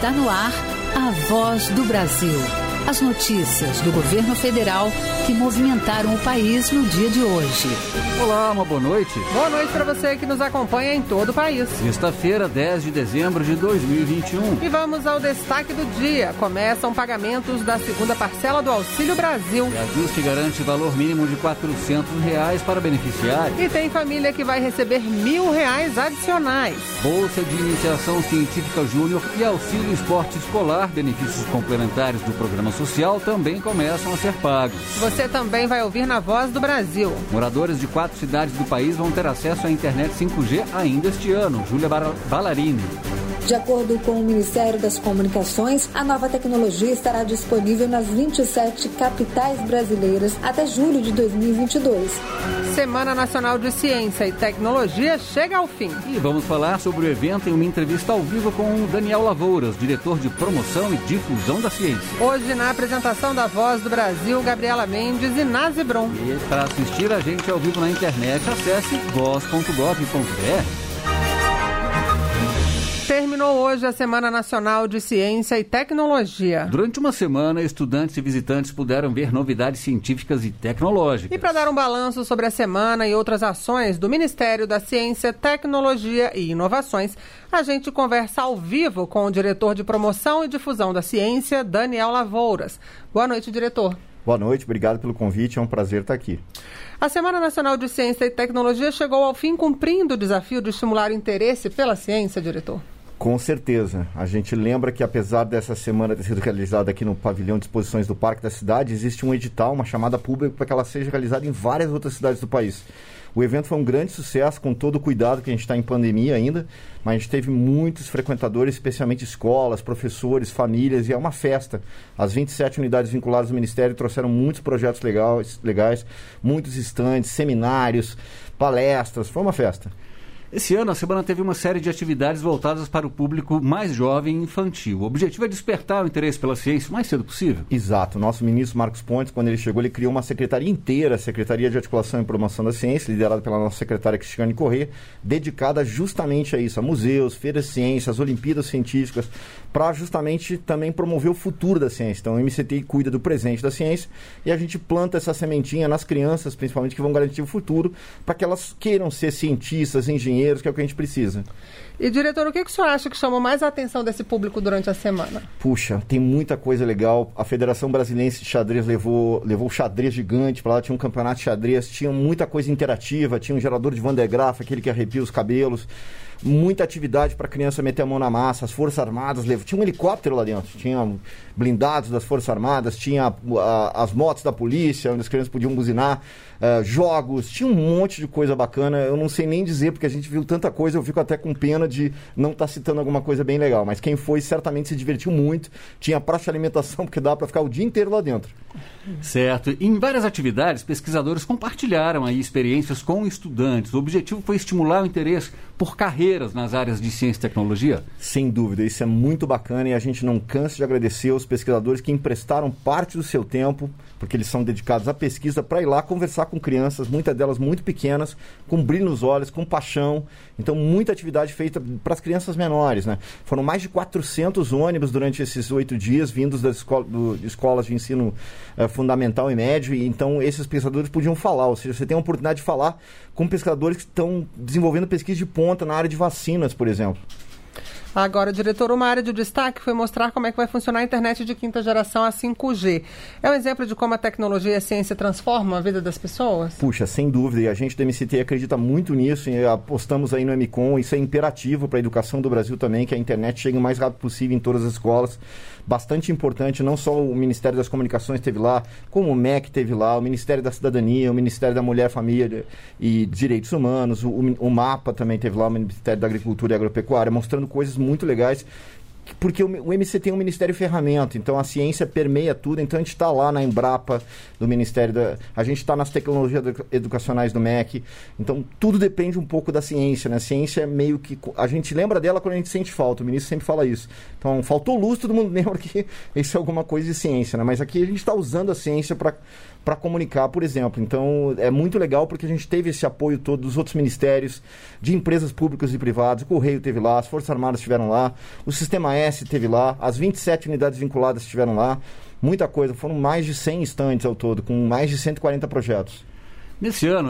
Está no ar a Voz do Brasil. As notícias do governo federal que movimentaram o país no dia de hoje. Olá, uma boa noite. Boa noite para você que nos acompanha em todo o país. Sexta-feira, 10 de dezembro de 2021. E vamos ao destaque do dia. Começam pagamentos da segunda parcela do Auxílio Brasil. Reajuste garante valor mínimo de R$400 para beneficiários. E tem família que vai receber R$1.000 adicionais. Bolsa de Iniciação Científica Júnior e Auxílio Esporte Escolar, benefícios complementares do Programa Social, também começam a ser pagos. Você também vai ouvir na Voz do Brasil. Moradores de 4 cidades do país vão ter acesso à internet 5G ainda este ano. Júlia Ballarini. De acordo com o Ministério das Comunicações, a nova tecnologia estará disponível nas 27 capitais brasileiras até julho de 2022. Semana Nacional de Ciência e Tecnologia chega ao fim. E vamos falar sobre o evento em uma entrevista ao vivo com o Daniel Lavouras, diretor de Promoção e Difusão da Ciência. Hoje, na apresentação da Voz do Brasil, Gabriela Mendes e Nazi Brum. E para assistir a gente ao vivo na internet, acesse voz.gov.br. Terminou hoje a Semana Nacional de Ciência e Tecnologia. Durante uma semana, estudantes e visitantes puderam ver novidades científicas e tecnológicas. E para dar um balanço sobre a semana e outras ações do Ministério da Ciência, Tecnologia e Inovações, a gente conversa ao vivo com o diretor de Promoção e Difusão da Ciência, Daniel Lavouras. Boa noite, diretor. Boa noite, obrigado pelo convite, é um prazer estar aqui. A Semana Nacional de Ciência e Tecnologia chegou ao fim cumprindo o desafio de estimular o interesse pela ciência, diretor? Com certeza. A gente lembra que, apesar dessa semana ter sido realizada aqui no pavilhão de exposições do Parque da Cidade, existe um edital, uma chamada pública para que ela seja realizada em várias outras cidades do país. O evento foi um grande sucesso, com todo o cuidado que a gente está em pandemia ainda, mas a gente teve muitos frequentadores, especialmente escolas, professores, famílias, e é uma festa. As 27 unidades vinculadas ao Ministério trouxeram muitos projetos legais, muitos estandes, seminários, palestras, foi uma festa. Esse ano, a semana teve uma série de atividades voltadas para o público mais jovem e infantil. O objetivo é despertar o interesse pela ciência o mais cedo possível. Exato. O nosso ministro Marcos Pontes, quando ele chegou, ele criou uma secretaria inteira, a Secretaria de Articulação e Promoção da Ciência, liderada pela nossa secretária Cristiane Corrêa, dedicada justamente a isso, a museus, feiras de ciência, as Olimpíadas Científicas, para justamente também promover o futuro da ciência. Então, o MCTI cuida do presente da ciência e a gente planta essa sementinha nas crianças, principalmente, que vão garantir o futuro, para que elas queiram ser cientistas, engenheiros, que é o que a gente precisa. E, diretor, o que o senhor acha que chamou mais a atenção desse público durante a semana? Puxa, tem muita coisa legal. A Federação Brasileira de Xadrez levou o xadrez gigante para lá, tinha um campeonato de xadrez, tinha muita coisa interativa, tinha um gerador de Van de Graaff, aquele que arrepia os cabelos, muita atividade para a criança meter a mão na massa. As Forças Armadas tinha um helicóptero lá dentro, tinha blindados das Forças Armadas, tinha as motos da polícia, onde as crianças podiam buzinar, jogos, tinha um monte de coisa bacana. Eu não sei nem dizer, porque a gente viu tanta coisa, eu fico até com pena de não estar citando alguma coisa bem legal, mas quem foi certamente se divertiu muito, tinha praça de alimentação, porque dá para ficar o dia inteiro lá dentro. Certo. Em várias atividades, pesquisadores compartilharam aí experiências com estudantes. O objetivo foi estimular o interesse por carreiras nas áreas de ciência e tecnologia? Sem dúvida, isso é muito bacana e a gente não cansa de agradecer aos pesquisadores que emprestaram parte do seu tempo, porque eles são dedicados à pesquisa, para ir lá conversar com crianças, muitas delas muito pequenas, com brilho nos olhos, com paixão. Então, muita atividade feita para as crianças menores, né? Foram mais de 400 ônibus durante esses 8 dias, vindos das escolas de ensino fundamental e médio, e então esses pesquisadores podiam falar, ou seja, você tem a oportunidade de falar com pesquisadores que estão desenvolvendo pesquisa de ponta na área de vacinas, por exemplo. Agora, diretor, uma área de destaque foi mostrar como é que vai funcionar a internet de quinta geração, a 5G. É um exemplo de como a tecnologia e a ciência transformam a vida das pessoas? Puxa, sem dúvida. E a gente do MCT acredita muito nisso. E apostamos aí no MCOM. Isso é imperativo para a educação do Brasil também, que a internet chegue o mais rápido possível em todas as escolas. Bastante importante, não só o Ministério das Comunicações esteve lá, como o MEC esteve lá, o Ministério da Cidadania, o Ministério da Mulher, Família e Direitos Humanos, o MAPA também esteve lá, o Ministério da Agricultura e Agropecuária, mostrando coisas muito legais, porque o MCT é um Ministério Ferramenta, então a ciência permeia tudo, então a gente está lá na Embrapa do Ministério, a gente está nas tecnologias educacionais do MEC, então tudo depende um pouco da ciência, né? A ciência é meio que, a gente lembra dela quando a gente sente falta, o ministro sempre fala isso, então faltou luz, todo mundo lembra que isso é alguma coisa de ciência, né? Mas aqui a gente está usando a ciência para comunicar, por exemplo. Então, é muito legal porque a gente teve esse apoio todo dos outros ministérios, de empresas públicas e privadas, o Correio teve lá, as Forças Armadas estiveram lá, o Sistema UNAS esteve lá, as 27 unidades vinculadas estiveram lá, muita coisa, foram mais de 100 estandes ao todo, com mais de 140 projetos. Nesse ano,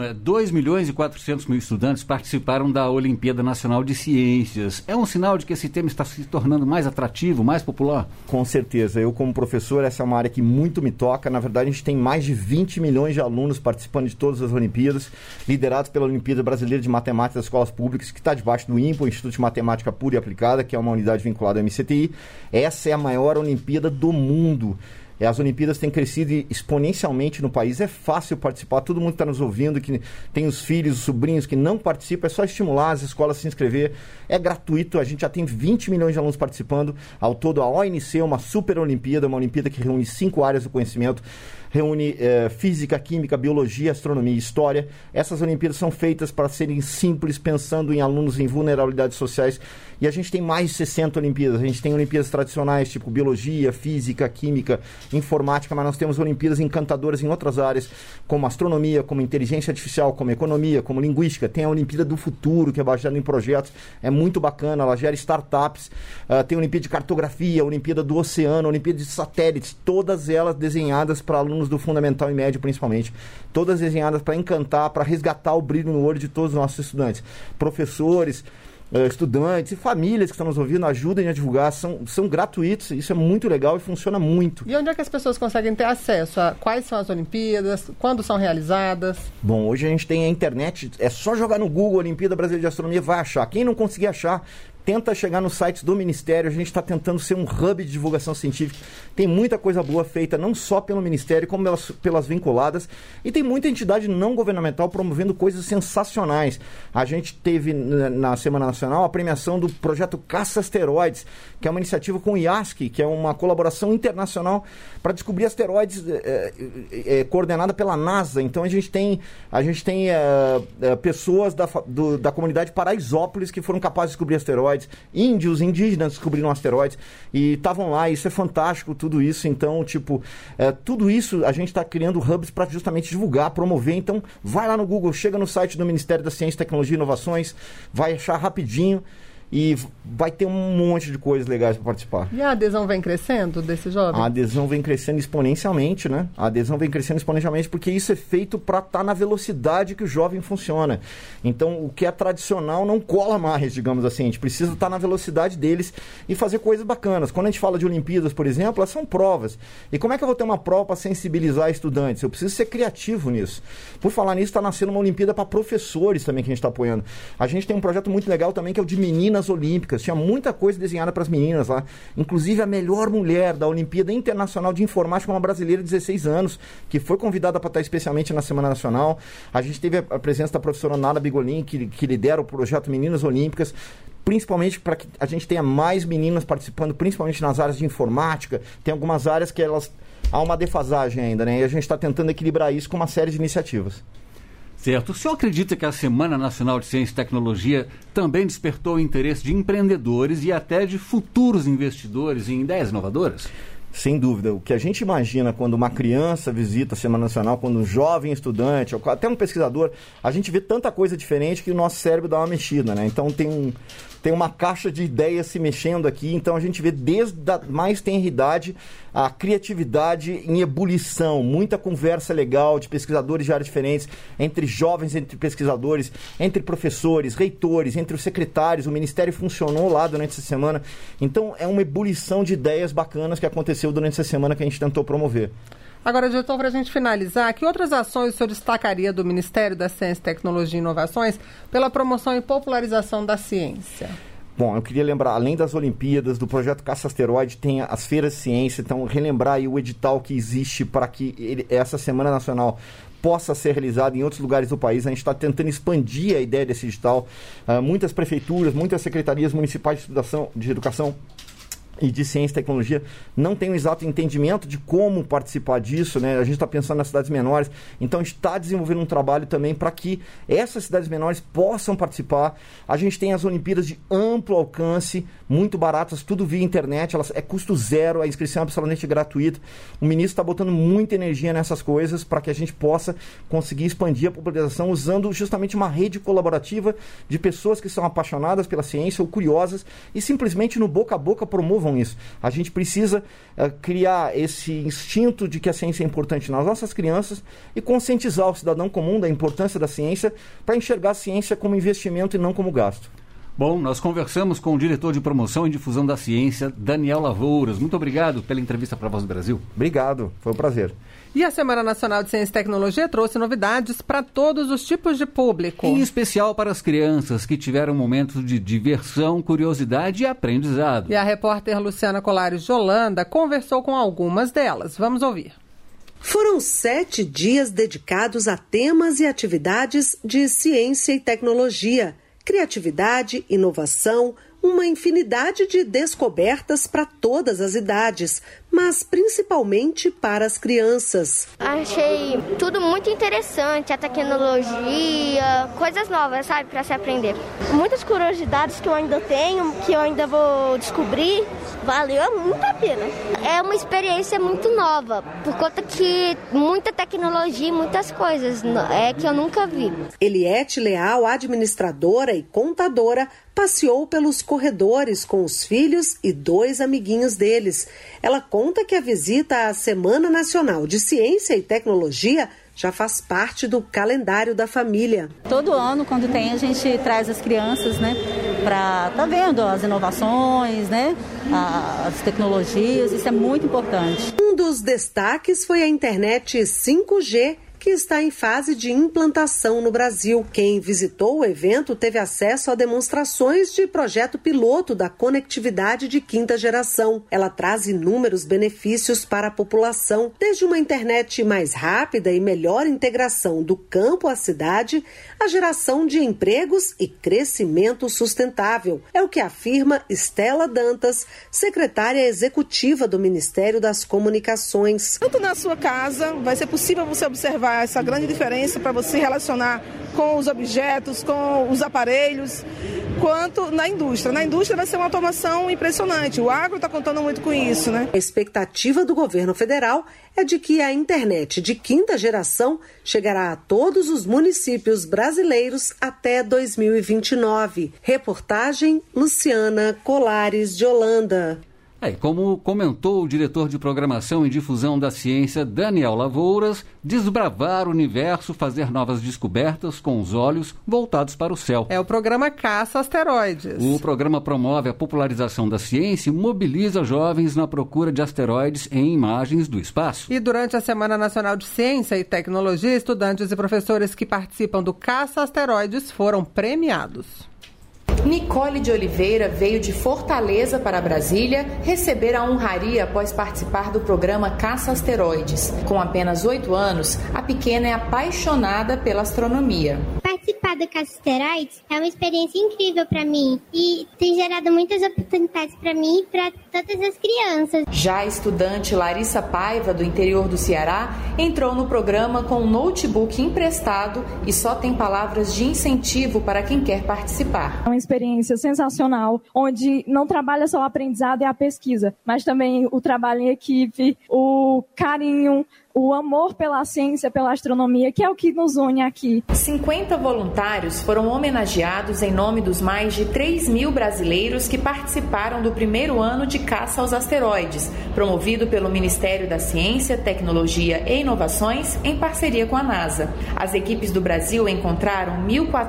2.400.000 estudantes participaram da Olimpíada Nacional de Ciências. É um sinal de que esse tema está se tornando mais atrativo, mais popular? Com certeza. Eu, como professor, essa é uma área que muito me toca. Na verdade, a gente tem mais de 20 milhões de alunos participando de todas as Olimpíadas, liderados pela Olimpíada Brasileira de Matemática das Escolas Públicas, que está debaixo do INPA, o Instituto de Matemática Pura e Aplicada, que é uma unidade vinculada ao MCTI. Essa é a maior Olimpíada do mundo. As Olimpíadas têm crescido exponencialmente no país. É fácil participar, todo mundo está nos ouvindo, que tem os filhos, os sobrinhos que não participam, é só estimular as escolas a se inscrever. É gratuito, a gente já tem 20 milhões de alunos participando. Ao todo, a ONC é uma super Olimpíada, uma Olimpíada que reúne 5 áreas do conhecimento. Reúne física, química, biologia, astronomia e história. Essas Olimpíadas são feitas para serem simples, pensando em alunos em vulnerabilidades sociais. E a gente tem mais de 60 Olimpíadas. A gente tem Olimpíadas tradicionais, tipo biologia, física, química, informática, mas nós temos Olimpíadas encantadoras em outras áreas, como astronomia, como inteligência artificial, como economia, como linguística. Tem a Olimpíada do Futuro, que é baseada em projetos. É muito bacana, ela gera startups. Tem a Olimpíada de Cartografia, a Olimpíada do Oceano, a Olimpíada de Satélites, todas elas desenhadas para alunos do fundamental e médio, principalmente. Todas desenhadas para encantar, para resgatar o brilho no olho de todos os nossos estudantes. Professores, estudantes e famílias que estão nos ouvindo, ajudem a divulgar, são gratuitos, isso é muito legal e funciona muito. E onde é que as pessoas conseguem ter acesso a quais são as Olimpíadas, quando são realizadas? Bom, hoje a gente tem a internet, é só jogar no Google Olimpíada Brasileira de Astronomia, vai achar. Quem não conseguir achar, tenta chegar nos sites do Ministério. A gente está tentando ser um hub de divulgação científica. Tem muita coisa boa feita, não só pelo Ministério, como pelas vinculadas. E tem muita entidade não governamental promovendo coisas sensacionais. A gente teve, na Semana Nacional, a premiação do projeto Caça Asteroides, que é uma iniciativa com o IASC, que é uma colaboração internacional para descobrir asteroides coordenada pela NASA. Então a gente tem pessoas da comunidade Paraisópolis que foram capazes de descobrir asteroides. Índios, indígenas descobriram asteroides e estavam lá, isso é fantástico, tudo isso. Então, tudo isso a gente está criando hubs para justamente divulgar, promover. Então, vai lá no Google, chega no site do Ministério da Ciência, Tecnologia e Inovações, vai achar rapidinho e vai ter um monte de coisas legais para participar. E a adesão vem crescendo desses jovens? A adesão vem crescendo exponencialmente, né? A adesão vem crescendo exponencialmente porque isso é feito para estar na velocidade que o jovem funciona. Então, o que é tradicional não cola mais, digamos assim. A gente precisa estar na velocidade deles e fazer coisas bacanas. Quando a gente fala de Olimpíadas, por exemplo, elas são provas. E como é que eu vou ter uma prova para sensibilizar estudantes? Eu preciso ser criativo nisso. Por falar nisso, está nascendo uma Olimpíada para professores também que a gente está apoiando. A gente tem um projeto muito legal também que é o de Meninas Olímpicas. Tinha muita coisa desenhada para as meninas lá. Inclusive a melhor mulher da Olimpíada Internacional de Informática, uma brasileira de 16 anos, que foi convidada para estar especialmente na Semana Nacional. A gente teve a presença da professora Nara Bigolin, que lidera o projeto Meninas Olímpicas, principalmente para que a gente tenha mais meninas participando, principalmente nas áreas de informática. Tem algumas áreas que há uma defasagem ainda, né? E a gente está tentando equilibrar isso com uma série de iniciativas. Certo. O senhor acredita que a Semana Nacional de Ciência e Tecnologia também despertou o interesse de empreendedores e até de futuros investidores em ideias inovadoras? Sem dúvida. O que a gente imagina quando uma criança visita a Semana Nacional, quando um jovem estudante, ou até um pesquisador, a gente vê tanta coisa diferente que o nosso cérebro dá uma mexida, né? Então tem uma caixa de ideias se mexendo aqui, então a gente vê desde a mais tenra idade a criatividade em ebulição, muita conversa legal de pesquisadores de áreas diferentes, entre jovens, entre pesquisadores, entre professores, reitores, entre os secretários. O Ministério funcionou lá durante essa semana. Então é uma ebulição de ideias bacanas que aconteceu durante essa semana que a gente tentou promover. Agora, diretor, para a gente finalizar, que outras ações o senhor destacaria do Ministério da Ciência, Tecnologia e Inovações pela promoção e popularização da ciência? Bom, eu queria lembrar, além das Olimpíadas, do projeto Caça Asteroide, tem as feiras de ciência. Então, relembrar aí o edital que existe para que essa Semana Nacional possa ser realizada em outros lugares do país. A gente está tentando expandir a ideia desse edital. Muitas prefeituras, muitas secretarias municipais de educação e de ciência e tecnologia não tem um exato entendimento de como participar disso, né? A gente está pensando nas cidades menores, então está desenvolvendo um trabalho também para que essas cidades menores possam participar. A gente tem as Olimpíadas de amplo alcance, muito baratas, tudo via internet, é custo zero, a inscrição é absolutamente gratuita. O ministro está botando muita energia nessas coisas para que a gente possa conseguir expandir a popularização usando justamente uma rede colaborativa de pessoas que são apaixonadas pela ciência ou curiosas e simplesmente no boca a boca promovam provam isso. A gente precisa criar esse instinto de que a ciência é importante nas nossas crianças e conscientizar o cidadão comum da importância da ciência para enxergar a ciência como investimento e não como gasto. Bom, nós conversamos com o diretor de promoção e difusão da ciência, Daniel Lavouras. Muito obrigado pela entrevista para a Voz do Brasil. Obrigado, foi um prazer. E a Semana Nacional de Ciência e Tecnologia trouxe novidades para todos os tipos de público. Em especial para as crianças que tiveram momentos de diversão, curiosidade e aprendizado. E a repórter Luciana Colares de Holanda conversou com algumas delas. Vamos ouvir. Foram 7 dias dedicados a temas e atividades de ciência e tecnologia. Criatividade, inovação, uma infinidade de descobertas para todas as idades, mas principalmente para as crianças. Achei tudo muito interessante, a tecnologia, coisas novas, sabe, para se aprender. Muitas curiosidades que eu ainda tenho, que eu ainda vou descobrir, valeu muito a pena. É uma experiência muito nova, por conta que muita tecnologia, muitas coisas que eu nunca vi. Eliette Leal, administradora e contadora, passeou pelos corredores com os filhos e 2 amiguinhos deles. Ela conta que a visita à Semana Nacional de Ciência e Tecnologia já faz parte do calendário da família. Todo ano, quando tem, a gente traz as crianças, né, para estar vendo as inovações, né, as tecnologias, isso é muito importante. Um dos destaques foi a internet 5G, que está em fase de implantação no Brasil. Quem visitou o evento teve acesso a demonstrações de projeto piloto da conectividade de 5ª geração. Ela traz inúmeros benefícios para a população, desde uma internet mais rápida e melhor integração do campo à cidade, a geração de empregos e crescimento sustentável. É o que afirma Estela Dantas, secretária executiva do Ministério das Comunicações. Tanto na sua casa, vai ser possível você observar essa grande diferença para você relacionar com os objetos, com os aparelhos, quanto na indústria. Na indústria vai ser uma automação impressionante. O agro está contando muito com isso, né? A expectativa do governo federal é de que a internet de 5ª geração chegará a todos os municípios brasileiros até 2029. Reportagem Luciana Colares de Holanda. Como comentou o diretor de programação e difusão da ciência, Daniel Lavouras, desbravar o universo, fazer novas descobertas com os olhos voltados para o céu. É o programa Caça Asteroides. O programa promove a popularização da ciência e mobiliza jovens na procura de asteroides em imagens do espaço. E durante a Semana Nacional de Ciência e Tecnologia, estudantes e professores que participam do Caça Asteroides foram premiados. Nicole de Oliveira veio de Fortaleza para Brasília receber a honraria após participar do programa Caça Asteroides. Com apenas 8 anos, a pequena é apaixonada pela astronomia. Participar do Caça Asteroides é uma experiência incrível para mim e tem gerado muitas oportunidades para mim e para todas as crianças. Já a estudante Larissa Paiva, do interior do Ceará, entrou no programa com um notebook emprestado e só tem palavras de incentivo para quem quer participar. É uma experiência sensacional, onde não trabalha só o aprendizado e a pesquisa, mas também o trabalho em equipe, o carinho, o amor pela ciência, pela astronomia, que é o que nos une aqui. 50 voluntários foram homenageados em nome dos mais de 3.000 brasileiros que participaram do primeiro ano de caça aos asteroides, promovido pelo Ministério da Ciência, Tecnologia e Inovações, em parceria com a NASA. As equipes do Brasil encontraram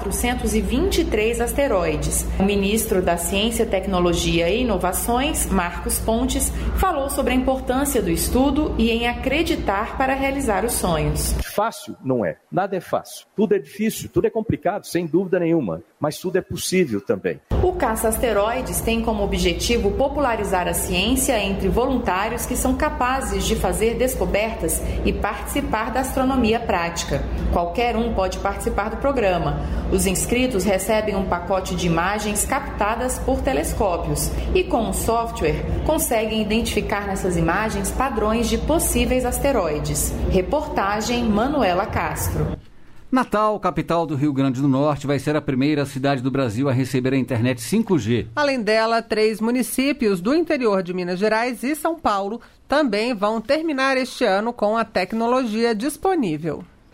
1.423 asteroides. O ministro da Ciência, Tecnologia e Inovações, Marcos Pontes, falou sobre a importância do estudo e em acreditar para realizar os sonhos. Fácil não é, nada é fácil. Tudo é difícil, tudo é complicado, sem dúvida nenhuma, mas tudo é possível também. O Caça Asteroides tem como objetivo popularizar a ciência entre voluntários que são capazes de fazer descobertas e participar da astronomia prática. Qualquer um pode participar do programa. Os inscritos recebem um pacote de imagens captadas por telescópios e, com o software, conseguem identificar nessas imagens padrões de possíveis asteroides. Reportagem Manuela Castro. Natal, capital do Rio Grande do Norte, vai ser a primeira cidade do Brasil a receber a internet 5G. Além dela, 3 municípios do interior de Minas Gerais e São Paulo também vão terminar este ano com a tecnologia disponível.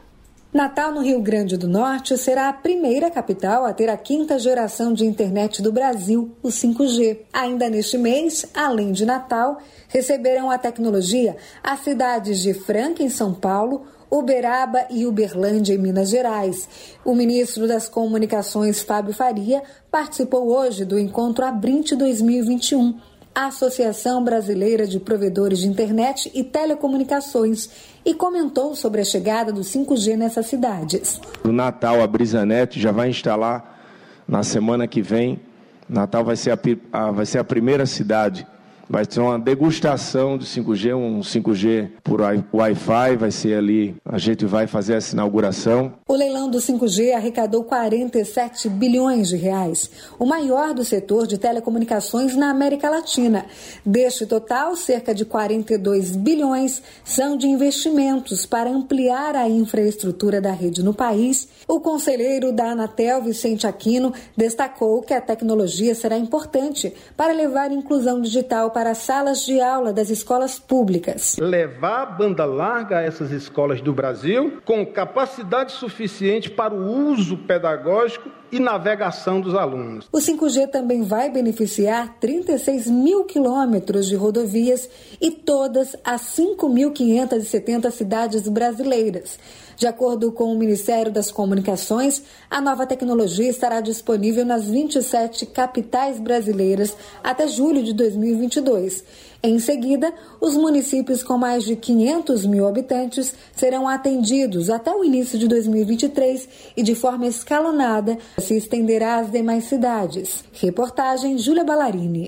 Natal, no Rio Grande do Norte, será a primeira capital a ter a 5ª geração de internet do Brasil, o 5G. Ainda neste mês, além de Natal, receberão a tecnologia as cidades de Franca, em São Paulo, Uberaba e Uberlândia, em Minas Gerais. O ministro das Comunicações, Fábio Faria, participou hoje do encontro Abrinte 2021, a Associação Brasileira de Provedores de Internet e Telecomunicações, e comentou sobre a chegada do 5G nessas cidades. No Natal, a Brisanet já vai instalar na semana que vem. Natal vai ser a primeira cidade. Vai ter uma degustação de 5G, um 5G por Wi-Fi, vai ser ali, a gente vai fazer essa inauguração. O leilão do 5G arrecadou 47 bilhões de reais, o maior do setor de telecomunicações na América Latina. Deste total, cerca de 42 bilhões são de investimentos para ampliar a infraestrutura da rede no país. O conselheiro da Anatel, Vicente Aquino, destacou que a tecnologia será importante para levar inclusão digital para as salas de aula das escolas públicas. Levar a banda larga a essas escolas do Brasil com capacidade suficiente para o uso pedagógico e navegação dos alunos. O 5G também vai beneficiar 36 mil quilômetros de rodovias e todas as 5.570 cidades brasileiras. De acordo com o Ministério das Comunicações, a nova tecnologia estará disponível nas 27 capitais brasileiras até julho de 2022. Em seguida, os municípios com mais de 500 mil habitantes serão atendidos até o início de 2023 e, de forma escalonada, se estenderá às demais cidades. Reportagem Júlia Ballarini.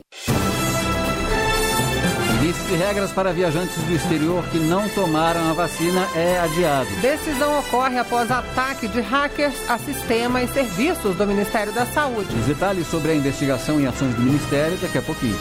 Lista de regras para viajantes do exterior que não tomaram a vacina é adiado. Decisão ocorre após ataque de hackers a sistema e serviços do Ministério da Saúde. Os detalhes sobre a investigação e ações do Ministério daqui a pouquinho.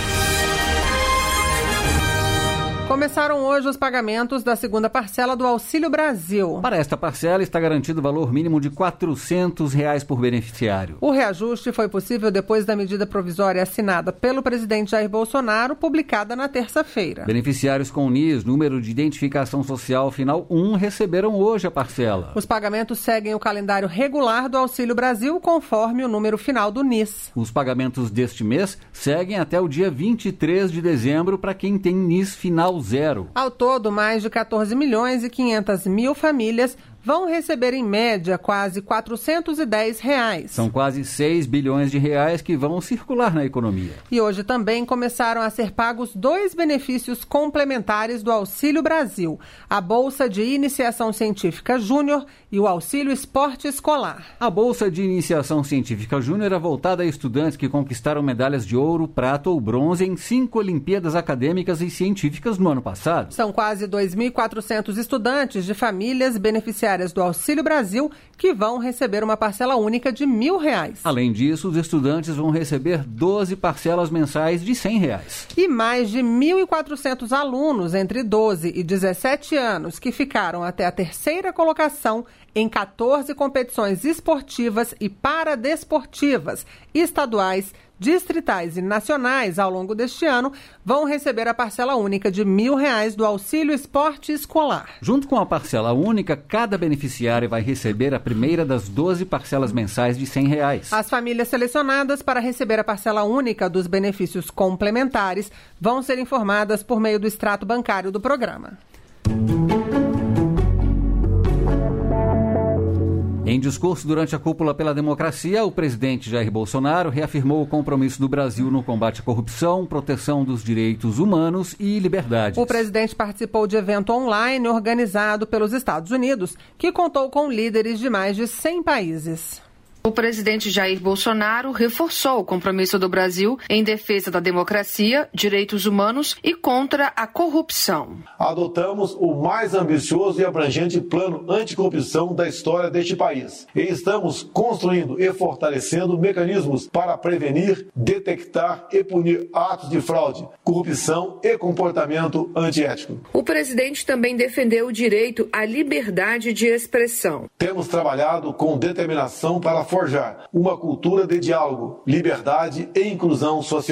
Começaram hoje os pagamentos da segunda parcela do Auxílio Brasil. Para esta parcela está garantido o valor mínimo de R$ 400 por beneficiário. O reajuste foi possível depois da medida provisória assinada pelo presidente Jair Bolsonaro, publicada na terça-feira. Beneficiários com NIS, número de identificação social final 1, receberam hoje a parcela. Os pagamentos seguem o calendário regular do Auxílio Brasil, conforme o número final do NIS. Os pagamentos deste mês seguem até o dia 23 de dezembro para quem tem NIS final 0. Ao todo, mais de 14 milhões e 500 mil famílias vão receber, em média, quase R$ 410. São quase 6 bilhões de reais que vão circular na economia. E hoje também começaram a ser pagos 2 benefícios complementares do Auxílio Brasil: a Bolsa de Iniciação Científica Júnior e o Auxílio Esporte Escolar. A Bolsa de Iniciação Científica Júnior é voltada a estudantes que conquistaram medalhas de ouro, prata ou bronze em 5 Olimpíadas Acadêmicas e Científicas no ano passado. São quase 2.400 estudantes de famílias beneficiárias do Auxílio Brasil que vão receber uma parcela única de R$ 1.000. Além disso, os estudantes vão receber 12 parcelas mensais de R$ 100. E mais de 1.400 alunos entre 12 e 17 anos que ficaram até a terceira colocação em 14 competições esportivas e paradesportivas, estaduais, distritais e nacionais ao longo deste ano vão receber a parcela única de R$ 1.000 do Auxílio Esporte Escolar. Junto com a parcela única, cada beneficiário vai receber a primeira das 12 parcelas mensais de R$ 100. As famílias selecionadas para receber a parcela única dos benefícios complementares vão ser informadas por meio do extrato bancário do programa. Em discurso durante a Cúpula pela Democracia, o presidente Jair Bolsonaro reafirmou o compromisso do Brasil no combate à corrupção, proteção dos direitos humanos e liberdades. O presidente participou de evento online organizado pelos Estados Unidos, que contou com líderes de mais de 100 países. O presidente Jair Bolsonaro reforçou o compromisso do Brasil em defesa da democracia, direitos humanos e contra a corrupção. Adotamos o mais ambicioso e abrangente plano anticorrupção da história deste país. E estamos construindo e fortalecendo mecanismos para prevenir, detectar e punir atos de fraude, corrupção e comportamento antiético. O presidente também defendeu o direito à liberdade de expressão. Temos trabalhado com determinação para forjar uma cultura de diálogo, liberdade e inclusão social.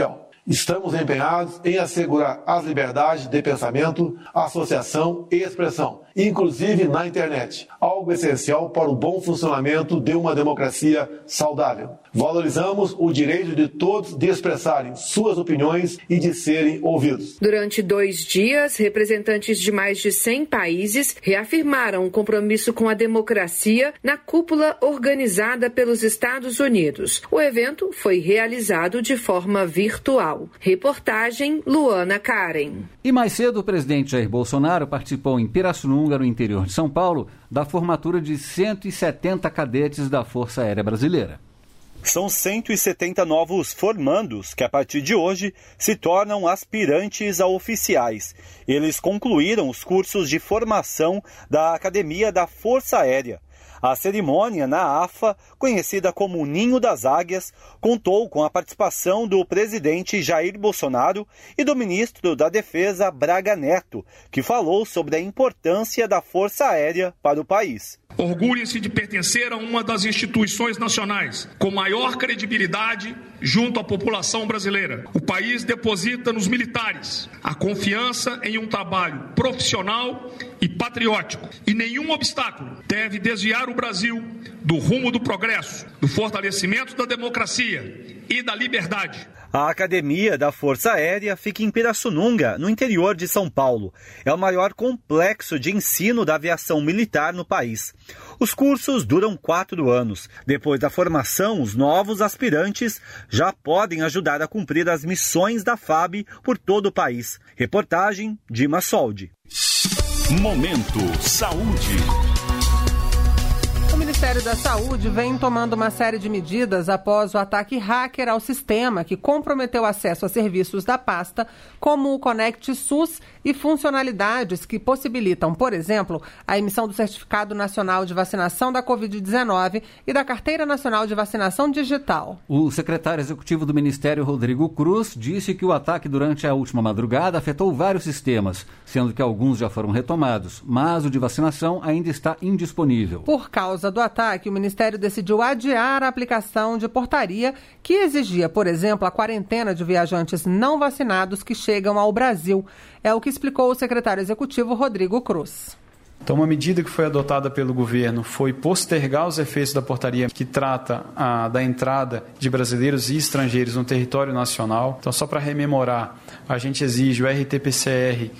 Estamos empenhados em assegurar as liberdades de pensamento, associação e expressão, inclusive na internet, algo essencial para o bom funcionamento de uma democracia saudável. Valorizamos o direito de todos de expressarem suas opiniões e de serem ouvidos. Durante 2 dias, representantes de mais de 100 países reafirmaram o compromisso com a democracia na cúpula organizada pelos Estados Unidos. O evento foi realizado de forma virtual. Reportagem Luana Karen. E mais cedo, o presidente Jair Bolsonaro participou em Pirassununga, no interior de São Paulo, da formatura de 170 cadetes da Força Aérea Brasileira. São 170 novos formandos que, a partir de hoje, se tornam aspirantes a oficiais. Eles concluíram os cursos de formação da Academia da Força Aérea. A cerimônia na AFA, conhecida como Ninho das Águias, contou com a participação do presidente Jair Bolsonaro e do ministro da Defesa, Braga Neto, que falou sobre a importância da Força Aérea para o país. Orgulhem-se de pertencer a uma das instituições nacionais com maior credibilidade junto à população brasileira. O país deposita nos militares a confiança em um trabalho profissional e patriótico. E nenhum obstáculo deve desviar o Brasil do rumo do progresso, do fortalecimento da democracia e da liberdade. A Academia da Força Aérea fica em Pirassununga, no interior de São Paulo. É o maior complexo de ensino da aviação militar no país. Os cursos duram 4 anos. Depois da formação, os novos aspirantes já podem ajudar a cumprir as missões da FAB por todo o país. Reportagem Dima Soldi. Momento Saúde. O Ministério da Saúde vem tomando uma série de medidas após o ataque hacker ao sistema que comprometeu acesso a serviços da pasta, como o Conect SUS e funcionalidades que possibilitam, por exemplo, a emissão do Certificado Nacional de Vacinação da Covid-19 e da Carteira Nacional de Vacinação Digital. O secretário executivo do Ministério, Rodrigo Cruz, disse que o ataque durante a última madrugada afetou vários sistemas, sendo que alguns já foram retomados, mas o de vacinação ainda está indisponível. Por causa do ataque, o Ministério decidiu adiar a aplicação de portaria que exigia, por exemplo, a quarentena de viajantes não vacinados que chegam ao Brasil. É o que explicou o secretário executivo Rodrigo Cruz. Então, uma medida que foi adotada pelo governo foi postergar os efeitos da portaria que trata da entrada de brasileiros e estrangeiros no território nacional. Então, só para rememorar, a gente exige o RT-PCR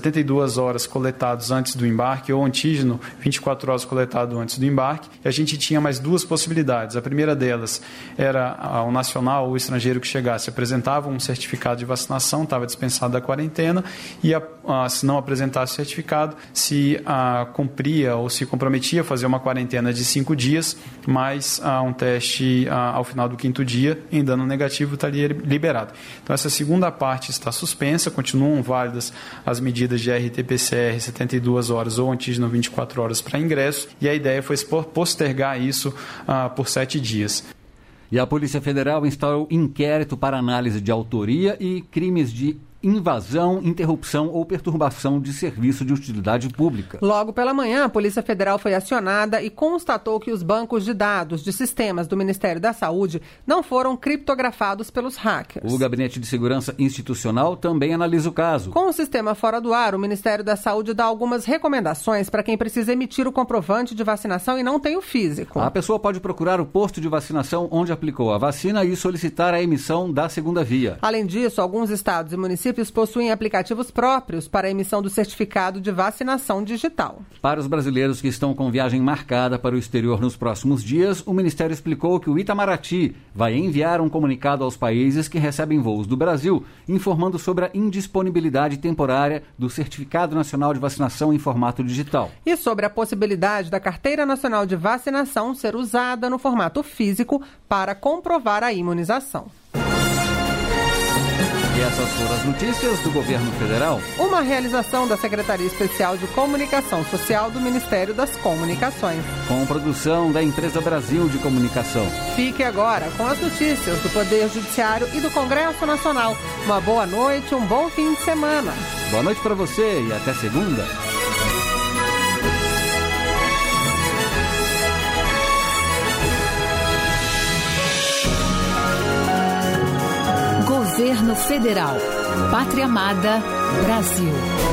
72 horas coletados antes do embarque ou antígeno 24 horas coletado antes do embarque. E a gente tinha mais 2 possibilidades. A primeira delas era o nacional ou o estrangeiro que chegasse apresentava um certificado de vacinação, estava dispensado da quarentena, e se não apresentasse o certificado, se cumpria ou se comprometia a fazer uma quarentena de 5 dias, mais um teste ao final do 5º dia, em dano negativo, estaria liberado. Então, essa segunda parte está suspensa, continuam válidas as medidas de RT-PCR 72 horas ou antígeno 24 horas para ingresso, e a ideia foi postergar isso por 7 dias. E a Polícia Federal instaurou inquérito para análise de autoria e crimes de invasão, interrupção ou perturbação de serviço de utilidade pública. Logo pela manhã, a Polícia Federal foi acionada e constatou que os bancos de dados de sistemas do Ministério da Saúde não foram criptografados pelos hackers. O Gabinete de Segurança Institucional também analisa o caso. Com o sistema fora do ar, o Ministério da Saúde dá algumas recomendações para quem precisa emitir o comprovante de vacinação e não tem o físico. A pessoa pode procurar o posto de vacinação onde aplicou a vacina e solicitar a emissão da segunda via. Além disso, alguns estados e municípios possuem aplicativos próprios para a emissão do certificado de vacinação digital. Para os brasileiros que estão com viagem marcada para o exterior nos próximos dias, o Ministério explicou que o Itamaraty vai enviar um comunicado aos países que recebem voos do Brasil, informando sobre a indisponibilidade temporária do Certificado Nacional de Vacinação em formato digital. E sobre a possibilidade da Carteira Nacional de Vacinação ser usada no formato físico para comprovar a imunização. E essas foram as notícias do Governo Federal. Uma realização da Secretaria Especial de Comunicação Social do Ministério das Comunicações. Com produção da Empresa Brasil de Comunicação. Fique agora com as notícias do Poder Judiciário e do Congresso Nacional. Uma boa noite, um bom fim de semana. Boa noite para você e até segunda. Governo Federal. Pátria Amada, Brasil.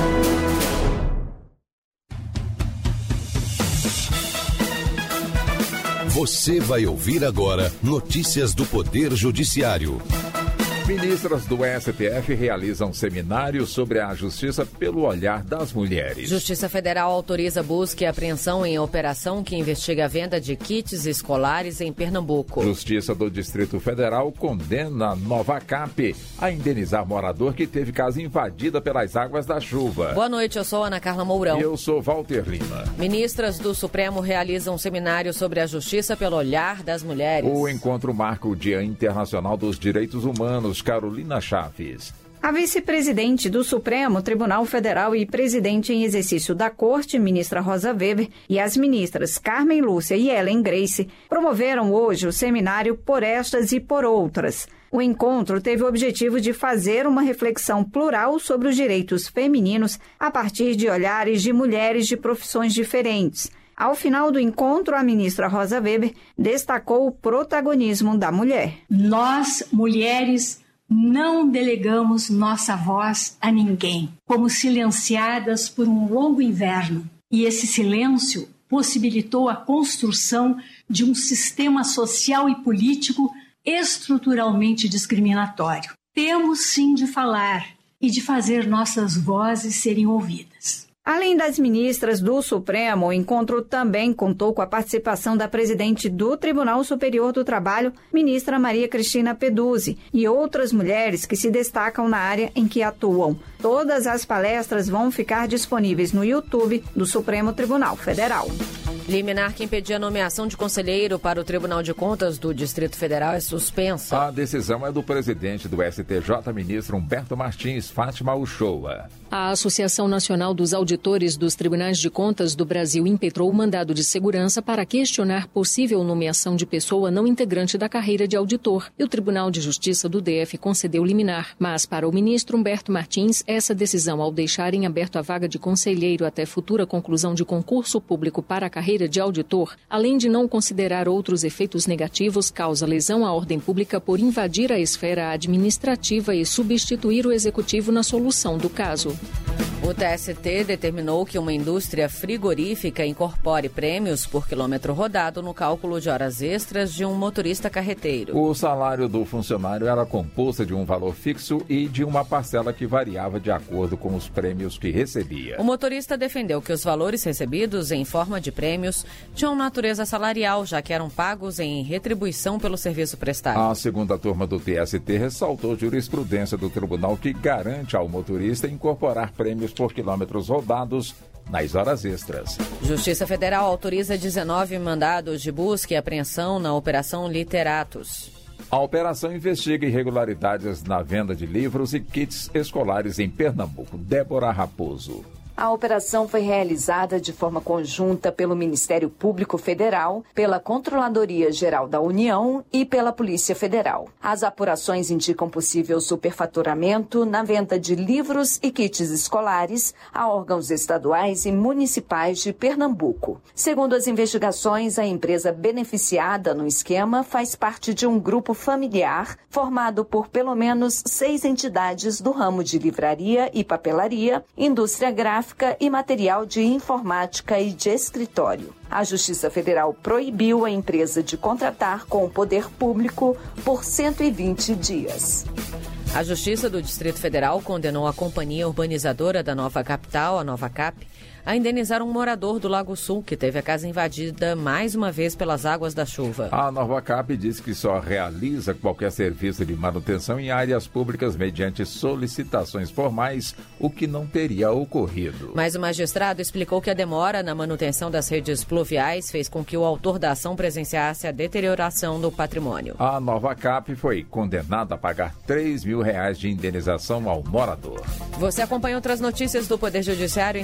Você vai ouvir agora notícias do Poder Judiciário. Ministras do STF realizam seminário sobre a justiça pelo olhar das mulheres. Justiça Federal autoriza busca e apreensão em operação que investiga a venda de kits escolares em Pernambuco. Justiça do Distrito Federal condena a Novacap a indenizar morador que teve casa invadida pelas águas da chuva. Boa noite, eu sou Ana Carla Mourão. E eu sou Walter Lima. Ministras do Supremo realizam seminário sobre a justiça pelo olhar das mulheres. O encontro marca o Dia Internacional dos Direitos Humanos. Carolina Chaves. A vice-presidente do Supremo Tribunal Federal e presidente em exercício da Corte, ministra Rosa Weber, e as ministras Carmen Lúcia e Ellen Grace promoveram hoje o seminário Por Estas e Por Outras. O encontro teve o objetivo de fazer uma reflexão plural sobre os direitos femininos a partir de olhares de mulheres de profissões diferentes. Ao final do encontro, a ministra Rosa Weber destacou o protagonismo da mulher. Nós, mulheres, não delegamos nossa voz a ninguém, como silenciadas por um longo inverno. E esse silêncio possibilitou a construção de um sistema social e político estruturalmente discriminatório. Temos sim de falar e de fazer nossas vozes serem ouvidas. Além das ministras do Supremo, o encontro também contou com a participação da presidente do Tribunal Superior do Trabalho, ministra Maria Cristina Peduzzi, e outras mulheres que se destacam na área em que atuam. Todas as palestras vão ficar disponíveis no YouTube do Supremo Tribunal Federal. Liminar que impedia a nomeação de conselheiro para o Tribunal de Contas do Distrito Federal é suspensa. A decisão é do presidente do STJ, ministro Humberto Martins, Fátima Uchoa. A Associação Nacional dos Auditores dos Tribunais de Contas do Brasil impetrou o mandado de segurança para questionar possível nomeação de pessoa não integrante da carreira de auditor. E o Tribunal de Justiça do DF concedeu liminar. Mas, para o ministro Humberto Martins, essa decisão, ao deixar em aberto a vaga de conselheiro até futura conclusão de concurso público para a carreira de auditor, além de não considerar outros efeitos negativos, causa lesão à ordem pública por invadir a esfera administrativa e substituir o executivo na solução do caso. O TST determinou que uma indústria frigorífica incorpore prêmios por quilômetro rodado no cálculo de horas extras de um motorista carreteiro. O salário do funcionário era composto de um valor fixo e de uma parcela que variava de acordo com os prêmios que recebia. O motorista defendeu que os valores recebidos em forma de prêmios tinham natureza salarial, já que eram pagos em retribuição pelo serviço prestado. A segunda turma do TST ressaltou a jurisprudência do tribunal que garante ao motorista incorporar prêmios por quilômetros rodados nas horas extras. Justiça Federal autoriza 19 mandados de busca e apreensão na Operação Literatos. A operação investiga irregularidades na venda de livros e kits escolares em Pernambuco. Débora Raposo. A operação foi realizada de forma conjunta pelo Ministério Público Federal, pela Controladoria Geral da União e pela Polícia Federal. As apurações indicam possível superfaturamento na venda de livros e kits escolares a órgãos estaduais e municipais de Pernambuco. Segundo as investigações, a empresa beneficiada no esquema faz parte de um grupo familiar formado por pelo menos 6 entidades do ramo de livraria e papelaria, indústria gráfica e material de informática e de escritório. A Justiça Federal proibiu a empresa de contratar com o poder público por 120 dias. A Justiça do Distrito Federal condenou a companhia urbanizadora da Nova Capital, a Novacap, a indenizar um morador do Lago Sul que teve a casa invadida mais uma vez pelas águas da chuva. A Novacap diz que só realiza qualquer serviço de manutenção em áreas públicas mediante solicitações formais, o que não teria ocorrido. Mas o magistrado explicou que a demora na manutenção das redes pluviais fez com que o autor da ação presenciasse a deterioração do patrimônio. A Novacap foi condenada a pagar R$3 mil de indenização ao morador. Você acompanha outras notícias do Poder Judiciário em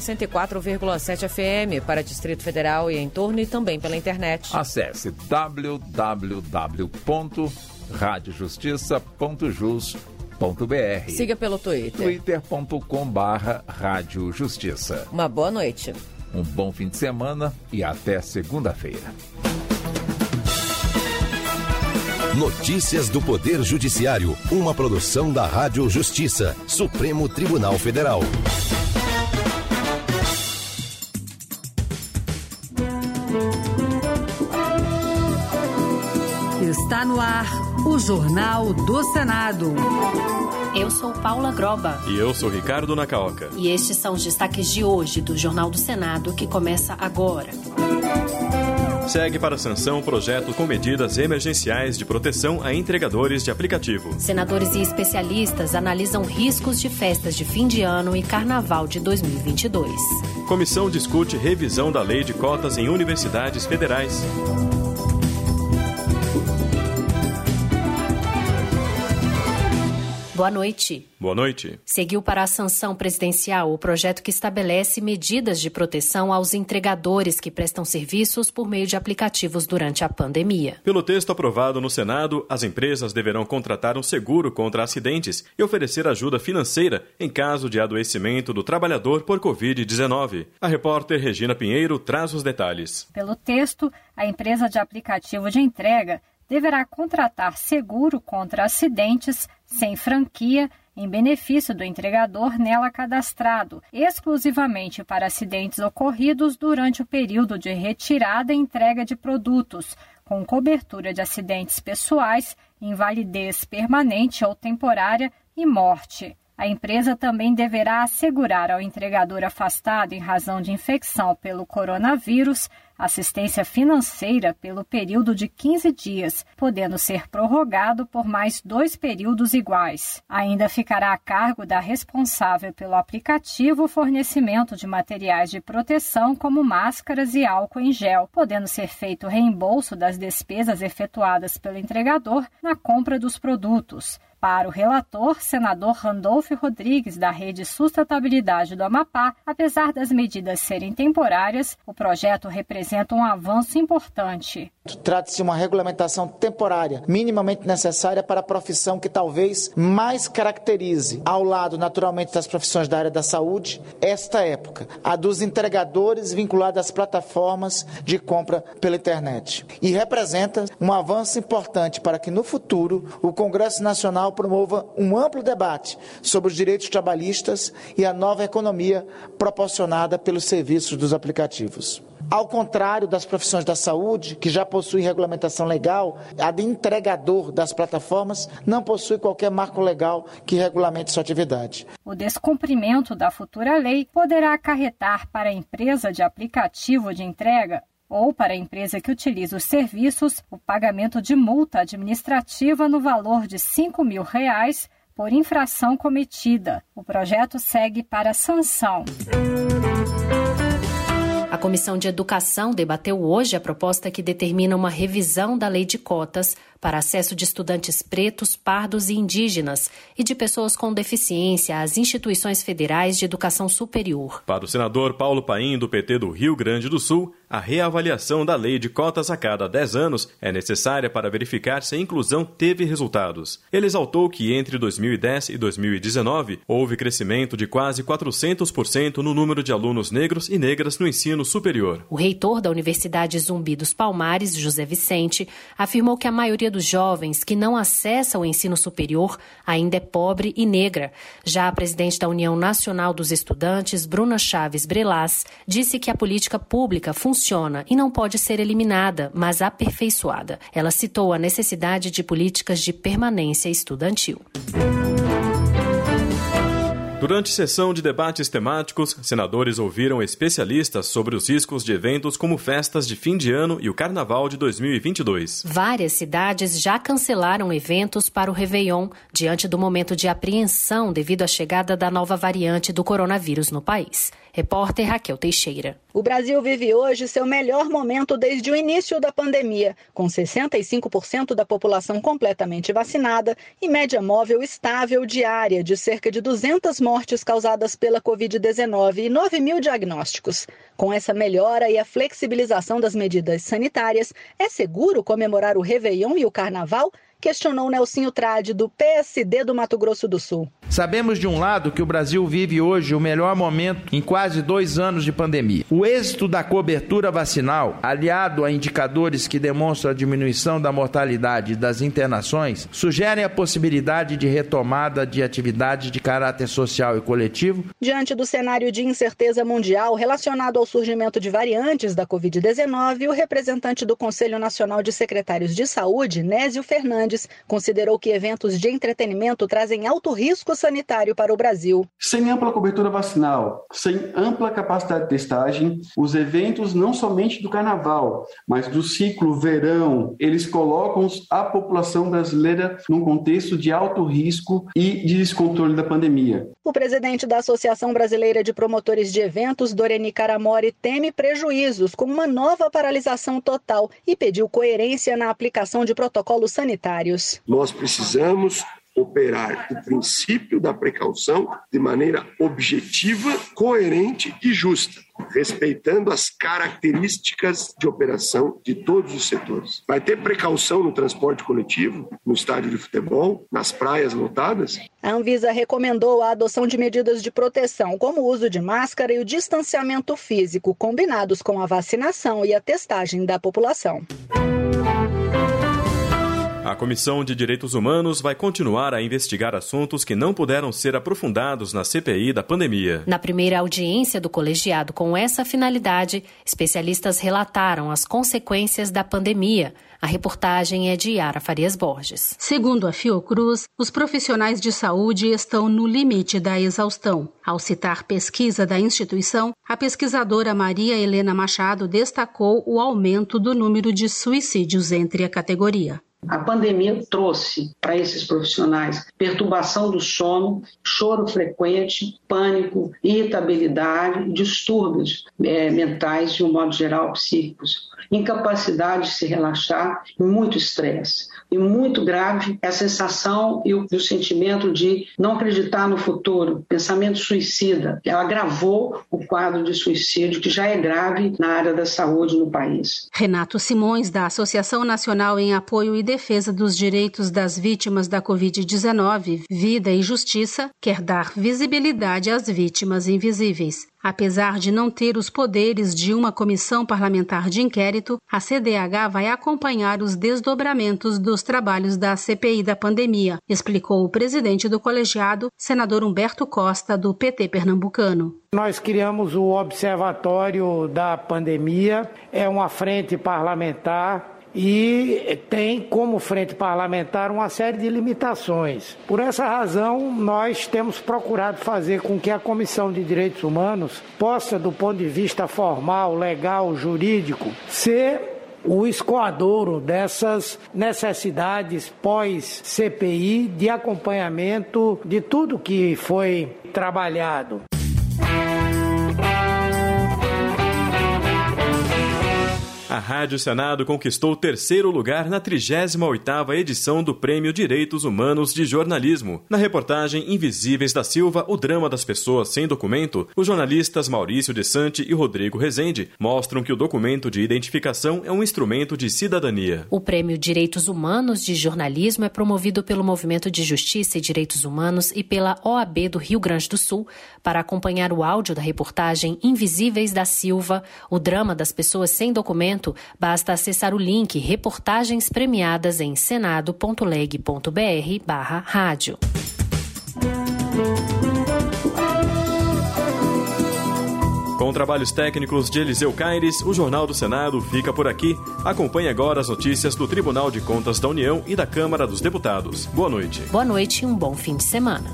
104,7 FM para Distrito Federal e em torno e também pela internet. Acesse www.radiojustiça.jus.br. Siga pelo Twitter. twitter.com/radiojustiça. Uma boa noite. Um bom fim de semana e até segunda-feira. Notícias do Poder Judiciário, uma produção da Rádio Justiça, Supremo Tribunal Federal. Está no ar o Jornal do Senado. Eu sou Paula Groba. E eu sou Ricardo Nacaoca. E estes são os destaques de hoje do Jornal do Senado, que começa agora. Segue para sanção o projeto com medidas emergenciais de proteção a entregadores de aplicativo. Senadores e especialistas analisam riscos de festas de fim de ano e carnaval de 2022. Comissão discute revisão da lei de cotas em universidades federais. Boa noite. Boa noite. Seguiu para a sanção presidencial o projeto que estabelece medidas de proteção aos entregadores que prestam serviços por meio de aplicativos durante a pandemia. Pelo texto aprovado no Senado, as empresas deverão contratar um seguro contra acidentes e oferecer ajuda financeira em caso de adoecimento do trabalhador por Covid-19. A repórter Regina Pinheiro traz os detalhes. Pelo texto, a empresa de aplicativo de entrega deverá contratar seguro contra acidentes sem franquia em benefício do entregador nela cadastrado, exclusivamente para acidentes ocorridos durante o período de retirada e entrega de produtos, com cobertura de acidentes pessoais, invalidez permanente ou temporária e morte. A empresa também deverá assegurar ao entregador afastado em razão de infecção pelo coronavírus assistência financeira pelo período de 15 dias, podendo ser prorrogado por mais 2 períodos iguais. Ainda ficará a cargo da responsável pelo aplicativo o fornecimento de materiais de proteção como máscaras e álcool em gel, podendo ser feito reembolso das despesas efetuadas pelo entregador na compra dos produtos. Para o relator, senador Randolfo Rodrigues, da Rede Sustentabilidade do Amapá, apesar das medidas serem temporárias, o projeto representa um avanço importante. Trata-se de uma regulamentação temporária, minimamente necessária para a profissão que talvez mais caracterize, ao lado, naturalmente, das profissões da área da saúde, esta época, a dos entregadores vinculados às plataformas de compra pela internet. E representa um avanço importante para que, no futuro, o Congresso Nacional promova um amplo debate sobre os direitos trabalhistas e a nova economia proporcionada pelos serviços dos aplicativos. Ao contrário das profissões da saúde, que já possuem regulamentação legal, a de entregador das plataformas não possui qualquer marco legal que regulamente sua atividade. O descumprimento da futura lei poderá acarretar para a empresa de aplicativo de entrega ou para a empresa que utiliza os serviços, o pagamento de multa administrativa no valor de R$ 5.000 por infração cometida. O projeto segue para sanção. A Comissão de Educação debateu hoje a proposta que determina uma revisão da lei de cotas para acesso de estudantes pretos, pardos e indígenas e de pessoas com deficiência às instituições federais de educação superior. Para o senador Paulo Paim, do PT do Rio Grande do Sul, a reavaliação da lei de cotas a cada 10 anos é necessária para verificar se a inclusão teve resultados. Ele exaltou que entre 2010 e 2019 houve crescimento de quase 400% no número de alunos negros e negras no ensino superior. O reitor da Universidade Zumbi dos Palmares, José Vicente, afirmou que a maioria dos jovens que não acessam o ensino superior ainda é pobre e negra. Já a presidente da União Nacional dos Estudantes, Bruna Chaves Brelas, disse que a política pública funciona e não pode ser eliminada, mas aperfeiçoada. Ela citou a necessidade de políticas de permanência estudantil. Durante sessão de debates temáticos, senadores ouviram especialistas sobre os riscos de eventos como festas de fim de ano e o Carnaval de 2022. Várias cidades já cancelaram eventos para o Réveillon, diante do momento de apreensão devido à chegada da nova variante do coronavírus no país. Repórter Raquel Teixeira. O Brasil vive hoje seu melhor momento desde o início da pandemia, com 65% da população completamente vacinada e média móvel estável diária de cerca de 200 mortes causadas pela Covid-19 e 9 mil diagnósticos. Com essa melhora e a flexibilização das medidas sanitárias, é seguro comemorar o Réveillon e o Carnaval? questionou Nelsinho Trade, do PSD do Mato Grosso do Sul. Sabemos de um lado que o Brasil vive hoje o melhor momento em quase 2 anos de pandemia. O êxito da cobertura vacinal, aliado a indicadores que demonstram a diminuição da mortalidade e das internações, sugerem a possibilidade de retomada de atividades de caráter social e coletivo. Diante do cenário de incerteza mundial relacionado ao surgimento de variantes da Covid-19, o representante do Conselho Nacional de Secretários de Saúde, Nésio Fernandes, considerou que eventos de entretenimento trazem alto risco sanitário para o Brasil. Sem ampla cobertura vacinal, sem ampla capacidade de testagem, os eventos não somente do carnaval, mas do ciclo verão, eles colocam a população brasileira num contexto de alto risco e de descontrole da pandemia. O presidente da Associação Brasileira de Promotores de Eventos, Doreni Caramori, teme prejuízos com uma nova paralisação total e pediu coerência na aplicação de protocolos sanitários. Nós precisamos operar o princípio da precaução de maneira objetiva, coerente e justa, respeitando as características de operação de todos os setores. Vai ter precaução no transporte coletivo, no estádio de futebol, nas praias lotadas? A Anvisa recomendou a adoção de medidas de proteção, como o uso de máscara e o distanciamento físico, combinados com a vacinação e a testagem da população. A Comissão de Direitos Humanos vai continuar a investigar assuntos que não puderam ser aprofundados na CPI da pandemia. Na primeira audiência do colegiado com essa finalidade, especialistas relataram as consequências da pandemia. A reportagem é de Yara Farias Borges. Segundo a Fiocruz, os profissionais de saúde estão no limite da exaustão. Ao citar pesquisa da instituição, a pesquisadora Maria Helena Machado destacou o aumento do número de suicídios entre a categoria. A pandemia trouxe para esses profissionais perturbação do sono, choro frequente, pânico, irritabilidade, distúrbios mentais, de um modo geral, psíquicos, incapacidade de se relaxar e muito estresse. E muito grave é a sensação e o sentimento de não acreditar no futuro, pensamento suicida. Ela agravou o quadro de suicídio, que já é grave na área da saúde no país. Renato Simões, da Associação Nacional em Apoio e Defesa dos Direitos das Vítimas da Covid-19, Vida e Justiça, quer dar visibilidade às vítimas invisíveis. Apesar de não ter os poderes de uma comissão parlamentar de inquérito, a CDH vai acompanhar os desdobramentos dos trabalhos da CPI da pandemia, explicou o presidente do colegiado, senador Humberto Costa, do PT pernambucano. Nós criamos o Observatório da Pandemia, é uma frente parlamentar e tem como frente parlamentar uma série de limitações. Por essa razão, nós temos procurado fazer com que a Comissão de Direitos Humanos possa, do ponto de vista formal, legal, jurídico, ser o escoadouro dessas necessidades pós-CPI de acompanhamento de tudo que foi trabalhado. A Rádio Senado conquistou o 3º lugar na 38ª edição do Prêmio Direitos Humanos de Jornalismo. Na reportagem Invisíveis da Silva, o drama das pessoas sem documento, os jornalistas Maurício de Sante e Rodrigo Rezende mostram que o documento de identificação é um instrumento de cidadania. O Prêmio Direitos Humanos de Jornalismo é promovido pelo Movimento de Justiça e Direitos Humanos e pela OAB do Rio Grande do Sul. Para acompanhar o áudio da reportagem Invisíveis da Silva, o drama das pessoas sem documento, basta acessar o link Reportagens Premiadas em senado.leg.br/rádio. Com trabalhos técnicos de Eliseu Caires, o Jornal do Senado fica por aqui. Acompanhe agora as notícias do Tribunal de Contas da União e da Câmara dos Deputados. Boa noite. Boa noite e um bom fim de semana.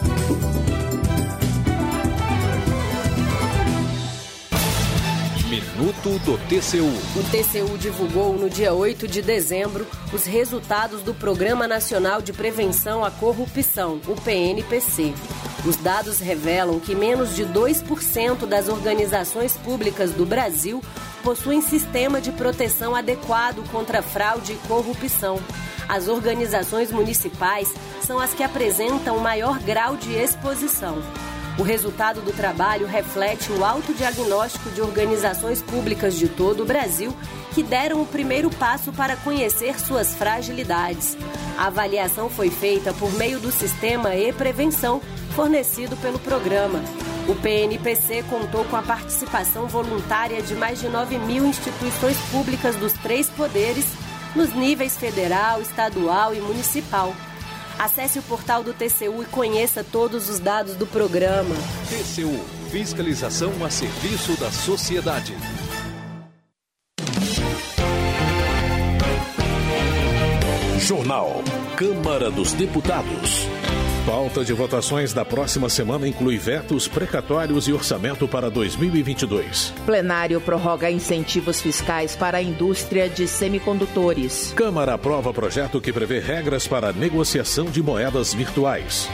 Minuto do TCU. O TCU divulgou no dia 8 de dezembro os resultados do Programa Nacional de Prevenção à Corrupção, o PNPC. Os dados revelam que menos de 2% das organizações públicas do Brasil possuem sistema de proteção adequado contra fraude e corrupção. As organizações municipais são as que apresentam maior grau de exposição. O resultado do trabalho reflete o autodiagnóstico de organizações públicas de todo o Brasil que deram o primeiro passo para conhecer suas fragilidades. A avaliação foi feita por meio do sistema e-prevenção fornecido pelo programa. O PNPC contou com a participação voluntária de mais de 9.000 instituições públicas dos 3 poderes, nos níveis federal, estadual e municipal. Acesse o portal do TCU e conheça todos os dados do programa. TCU, fiscalização a serviço da sociedade. Jornal Câmara dos Deputados. Pauta de votações da próxima semana inclui vetos, precatórios e orçamento para 2022. Plenário prorroga incentivos fiscais para a indústria de semicondutores. Câmara aprova projeto que prevê regras para a negociação de moedas virtuais.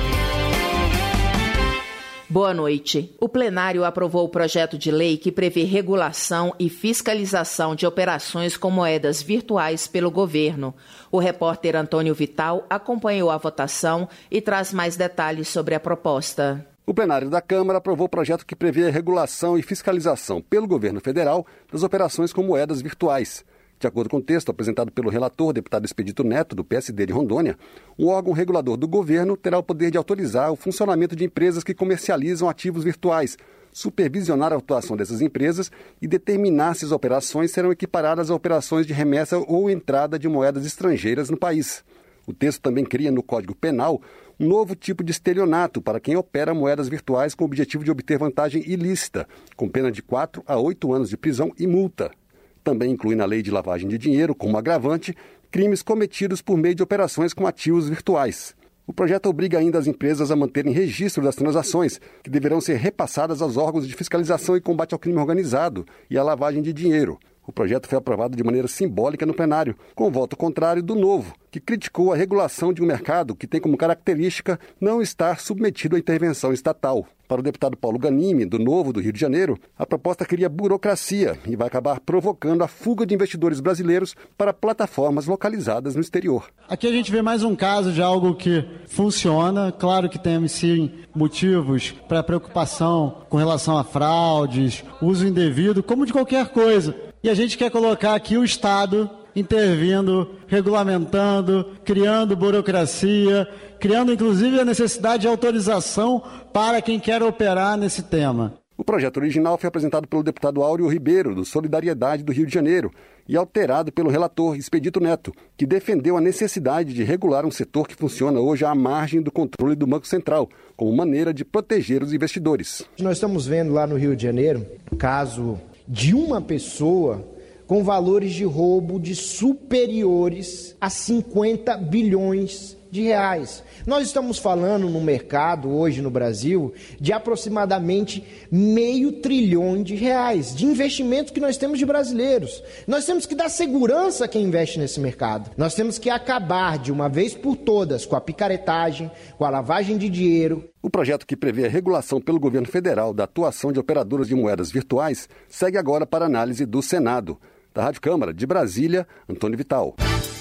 Boa noite. O plenário aprovou o projeto de lei que prevê regulação e fiscalização de operações com moedas virtuais pelo governo. O repórter Antônio Vital acompanhou a votação e traz mais detalhes sobre a proposta. O plenário da Câmara aprovou o projeto que prevê a regulação e fiscalização pelo governo federal das operações com moedas virtuais. De acordo com o texto apresentado pelo relator, deputado Expedito Neto, do PSD de Rondônia, um órgão regulador do governo terá o poder de autorizar o funcionamento de empresas que comercializam ativos virtuais, supervisionar a atuação dessas empresas e determinar se as operações serão equiparadas a operações de remessa ou entrada de moedas estrangeiras no país. O texto também cria no Código Penal um novo tipo de estelionato para quem opera moedas virtuais com o objetivo de obter vantagem ilícita, com pena de 4 a 8 anos de prisão e multa. Também inclui na lei de lavagem de dinheiro, como agravante, crimes cometidos por meio de operações com ativos virtuais. O projeto obriga ainda as empresas a manterem registro das transações, que deverão ser repassadas aos órgãos de fiscalização e combate ao crime organizado e à lavagem de dinheiro. O projeto foi aprovado de maneira simbólica no plenário, com o voto contrário do Novo, que criticou a regulação de um mercado que tem como característica não estar submetido à intervenção estatal. Para o deputado Paulo Ganimi, do Novo do Rio de Janeiro, a proposta cria burocracia e vai acabar provocando a fuga de investidores brasileiros para plataformas localizadas no exterior. Aqui a gente vê mais um caso de algo que funciona. Claro que tem, sim, motivos para preocupação com relação a fraudes, uso indevido, como de qualquer coisa. E a gente quer colocar aqui o Estado intervindo, regulamentando, criando burocracia, criando inclusive a necessidade de autorização para quem quer operar nesse tema. O projeto original foi apresentado pelo deputado Áureo Ribeiro, do Solidariedade do Rio de Janeiro, e alterado pelo relator Expedito Neto, que defendeu a necessidade de regular um setor que funciona hoje à margem do controle do Banco Central, como maneira de proteger os investidores. Nós estamos vendo lá no Rio de Janeiro um caso de uma pessoa com valores de roubo de superiores a 50 bilhões de reais. Nós estamos falando no mercado hoje no Brasil de aproximadamente R$500 bilhão de investimentos que nós temos de brasileiros. Nós temos que dar segurança a quem investe nesse mercado. Nós temos que acabar de uma vez por todas com a picaretagem, com a lavagem de dinheiro. O projeto que prevê a regulação pelo governo federal da atuação de operadoras de moedas virtuais segue agora para análise do Senado. Da Rádio Câmara de Brasília, Antônio Vital.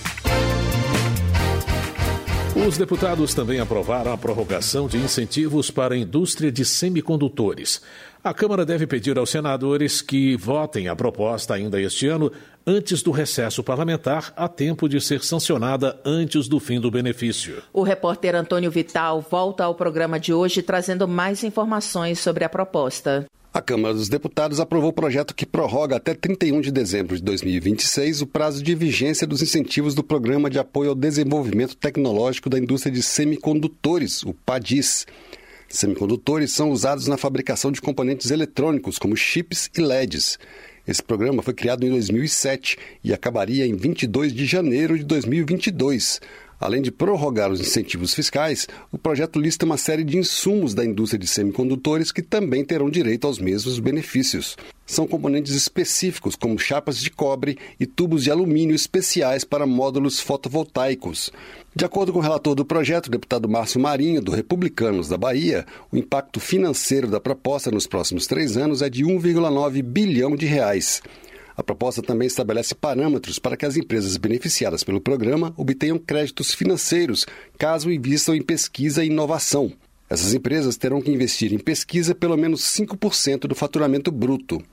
Os deputados também aprovaram a prorrogação de incentivos para a indústria de semicondutores. A Câmara deve pedir aos senadores que votem a proposta ainda este ano, antes do recesso parlamentar, a tempo de ser sancionada antes do fim do benefício. O repórter Antônio Vital volta ao programa de hoje trazendo mais informações sobre a proposta. A Câmara dos Deputados aprovou o projeto que prorroga até 31 de dezembro de 2026 o prazo de vigência dos incentivos do Programa de Apoio ao Desenvolvimento Tecnológico da Indústria de Semicondutores, o PADIS. Semicondutores são usados na fabricação de componentes eletrônicos, como chips e LEDs. Esse programa foi criado em 2007 e acabaria em 22 de janeiro de 2022. Além de prorrogar os incentivos fiscais, o projeto lista uma série de insumos da indústria de semicondutores que também terão direito aos mesmos benefícios. São componentes específicos, como chapas de cobre e tubos de alumínio especiais para módulos fotovoltaicos. De acordo com o relator do projeto, o deputado Márcio Marinho, do Republicanos da Bahia, o impacto financeiro da proposta nos próximos 3 anos é de R$1,9 bilhão. A proposta também estabelece parâmetros para que as empresas beneficiadas pelo programa obtenham créditos financeiros, caso invistam em pesquisa e inovação. Essas empresas terão que investir em pesquisa pelo menos 5% do faturamento bruto.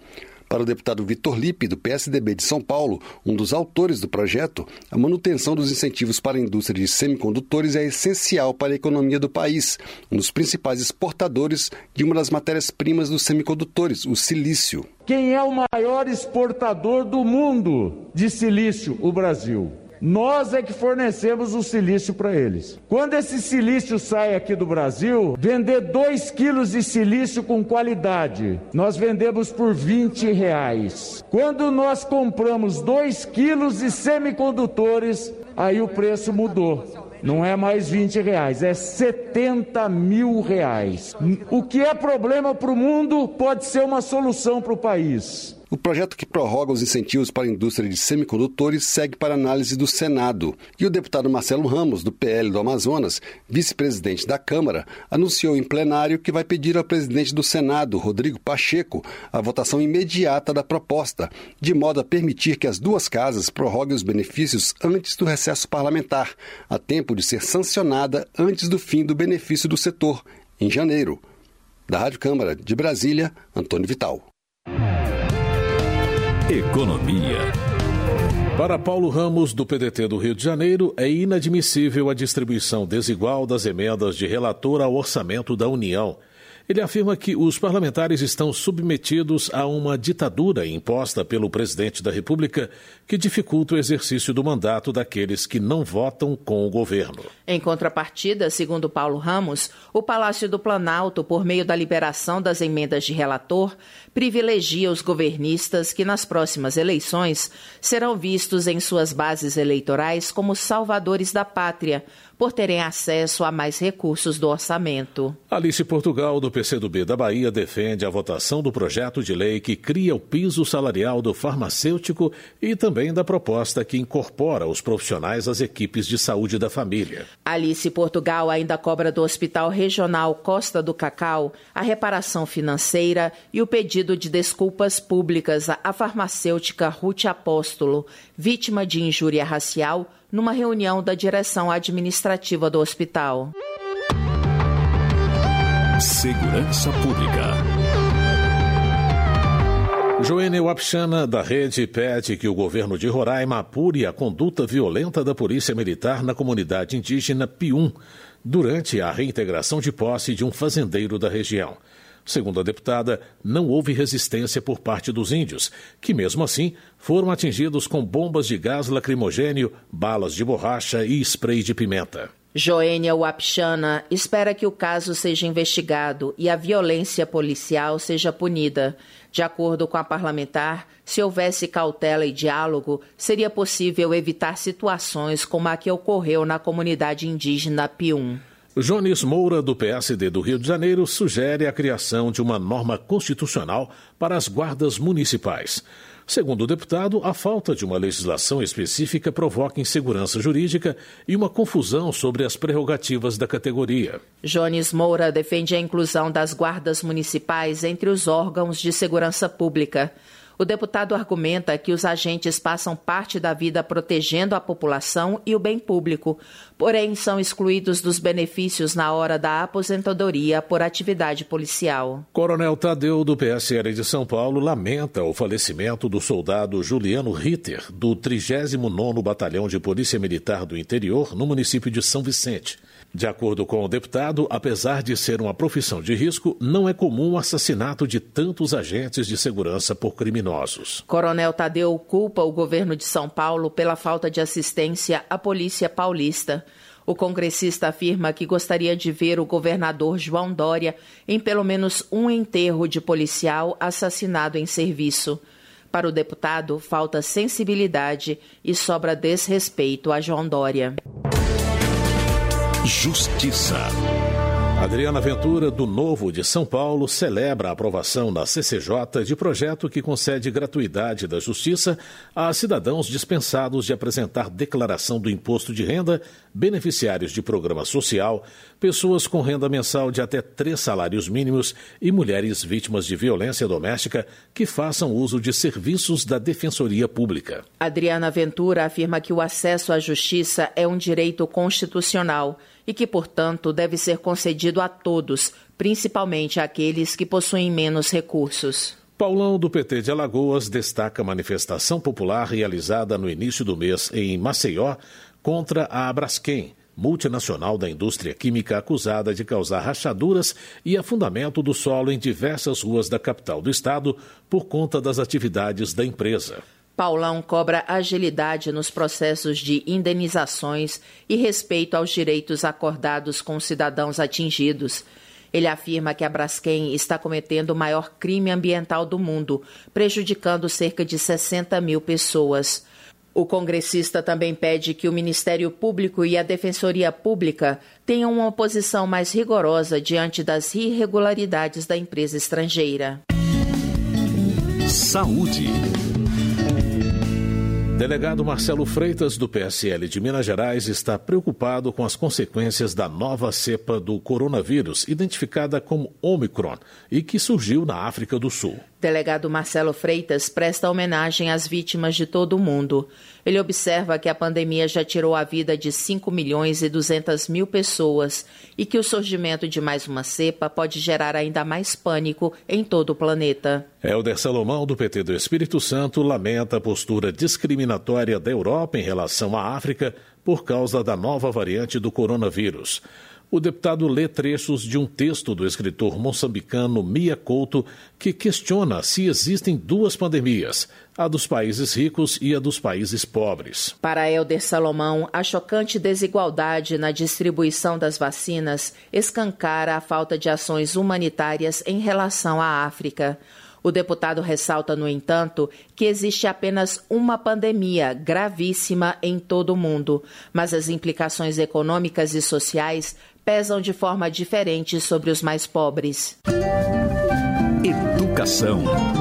Para o deputado Vitor Lippe, do PSDB de São Paulo, um dos autores do projeto, a manutenção dos incentivos para a indústria de semicondutores é essencial para a economia do país, um dos principais exportadores de uma das matérias-primas dos semicondutores, o silício. Quem é o maior exportador do mundo de silício? O Brasil. Nós é que fornecemos o silício para eles. Quando esse silício sai aqui do Brasil, vender 2 quilos de silício com qualidade, nós vendemos por R$20. Quando nós compramos 2 quilos de semicondutores, aí o preço mudou. Não é mais R$20, é R$70 mil. O que é problema para o mundo pode ser uma solução para o país. O projeto que prorroga os incentivos para a indústria de semicondutores segue para análise do Senado. E o deputado Marcelo Ramos, do PL do Amazonas, vice-presidente da Câmara, anunciou em plenário que vai pedir ao presidente do Senado, Rodrigo Pacheco, a votação imediata da proposta, de modo a permitir que as duas casas prorroguem os benefícios antes do recesso parlamentar, a tempo de ser sancionada antes do fim do benefício do setor, em janeiro. Da Rádio Câmara de Brasília, Antônio Vital. Economia. Para Paulo Ramos, do PDT do Rio de Janeiro, é inadmissível a distribuição desigual das emendas de relator ao orçamento da União. Ele afirma que os parlamentares estão submetidos a uma ditadura imposta pelo presidente da República que dificulta o exercício do mandato daqueles que não votam com o governo. Em contrapartida, segundo Paulo Ramos, o Palácio do Planalto, por meio da liberação das emendas de relator, privilegia os governistas que nas próximas eleições serão vistos em suas bases eleitorais como salvadores da pátria, por terem acesso a mais recursos do orçamento. Alice Portugal, do PCdoB da Bahia, defende a votação do projeto de lei que cria o piso salarial do farmacêutico e também da proposta que incorpora os profissionais às equipes de saúde da família. Alice Portugal ainda cobra do Hospital Regional Costa do Cacau a reparação financeira e o pedido de desculpas públicas à farmacêutica Ruth Apóstolo, vítima de injúria racial, numa reunião da direção administrativa do hospital. Segurança Pública. Joênia Wapchana, da Rede, pede que o governo de Roraima apure a conduta violenta da Polícia Militar na comunidade indígena Pium, durante a reintegração de posse de um fazendeiro da região. Segundo a deputada, não houve resistência por parte dos índios, que mesmo assim foram atingidos com bombas de gás lacrimogênio, balas de borracha e spray de pimenta. Joênia Wapchana espera que o caso seja investigado e a violência policial seja punida. De acordo com a parlamentar, se houvesse cautela e diálogo, seria possível evitar situações como a que ocorreu na comunidade indígena Pium. Jones Moura, do PSD do Rio de Janeiro, sugere a criação de uma norma constitucional para as guardas municipais. Segundo o deputado, a falta de uma legislação específica provoca insegurança jurídica e uma confusão sobre as prerrogativas da categoria. Jones Moura defende a inclusão das guardas municipais entre os órgãos de segurança pública. O deputado argumenta que os agentes passam parte da vida protegendo a população e o bem público, porém são excluídos dos benefícios na hora da aposentadoria por atividade policial. Coronel Tadeu, do PSL de São Paulo, lamenta o falecimento do soldado Juliano Ritter, do 39º Batalhão de Polícia Militar do Interior, no município de São Vicente. De acordo com o deputado, apesar de ser uma profissão de risco, não é comum o assassinato de tantos agentes de segurança por criminosos. Coronel Tadeu culpa o governo de São Paulo pela falta de assistência à Polícia Paulista. O congressista afirma que gostaria de ver o governador João Dória em pelo menos um enterro de policial assassinado em serviço. Para o deputado, falta sensibilidade e sobra desrespeito a João Dória. Justiça. Adriana Ventura, do Novo de São Paulo, celebra a aprovação na CCJ de projeto que concede gratuidade da justiça a cidadãos dispensados de apresentar declaração do imposto de renda, beneficiários de programa social, pessoas com renda mensal de até 3 salários mínimos e mulheres vítimas de violência doméstica que façam uso de serviços da Defensoria Pública. Adriana Ventura afirma que o acesso à justiça é um direito constitucional e que, portanto, deve ser concedido a todos, principalmente àqueles que possuem menos recursos. Paulão, do PT de Alagoas, destaca a manifestação popular realizada no início do mês em Maceió contra a Braskem, multinacional da indústria química acusada de causar rachaduras e afundamento do solo em diversas ruas da capital do estado por conta das atividades da empresa. Paulão cobra agilidade nos processos de indenizações e respeito aos direitos acordados com os cidadãos atingidos. Ele afirma que a Braskem está cometendo o maior crime ambiental do mundo, prejudicando cerca de 60 mil pessoas. O congressista também pede que o Ministério Público e a Defensoria Pública tenham uma posição mais rigorosa diante das irregularidades da empresa estrangeira. Saúde. Delegado Marcelo Freitas, do PSL de Minas Gerais, está preocupado com as consequências da nova cepa do coronavírus, identificada como Omicron, e que surgiu na África do Sul. Delegado Marcelo Freitas presta homenagem às vítimas de todo o mundo. Ele observa que a pandemia já tirou a vida de 5.200.000 pessoas e que o surgimento de mais uma cepa pode gerar ainda mais pânico em todo o planeta. Helder Salomão, do PT do Espírito Santo, lamenta a postura discriminatória da Europa em relação à África por causa da nova variante do coronavírus. O deputado lê trechos de um texto do escritor moçambicano Mia Couto, que questiona se existem duas pandemias, a dos países ricos e a dos países pobres. Para Helder Salomão, a chocante desigualdade na distribuição das vacinas escancara a falta de ações humanitárias em relação à África. O deputado ressalta, no entanto, que existe apenas uma pandemia gravíssima em todo o mundo, mas as implicações econômicas e sociais pesam de forma diferente sobre os mais pobres. Educação.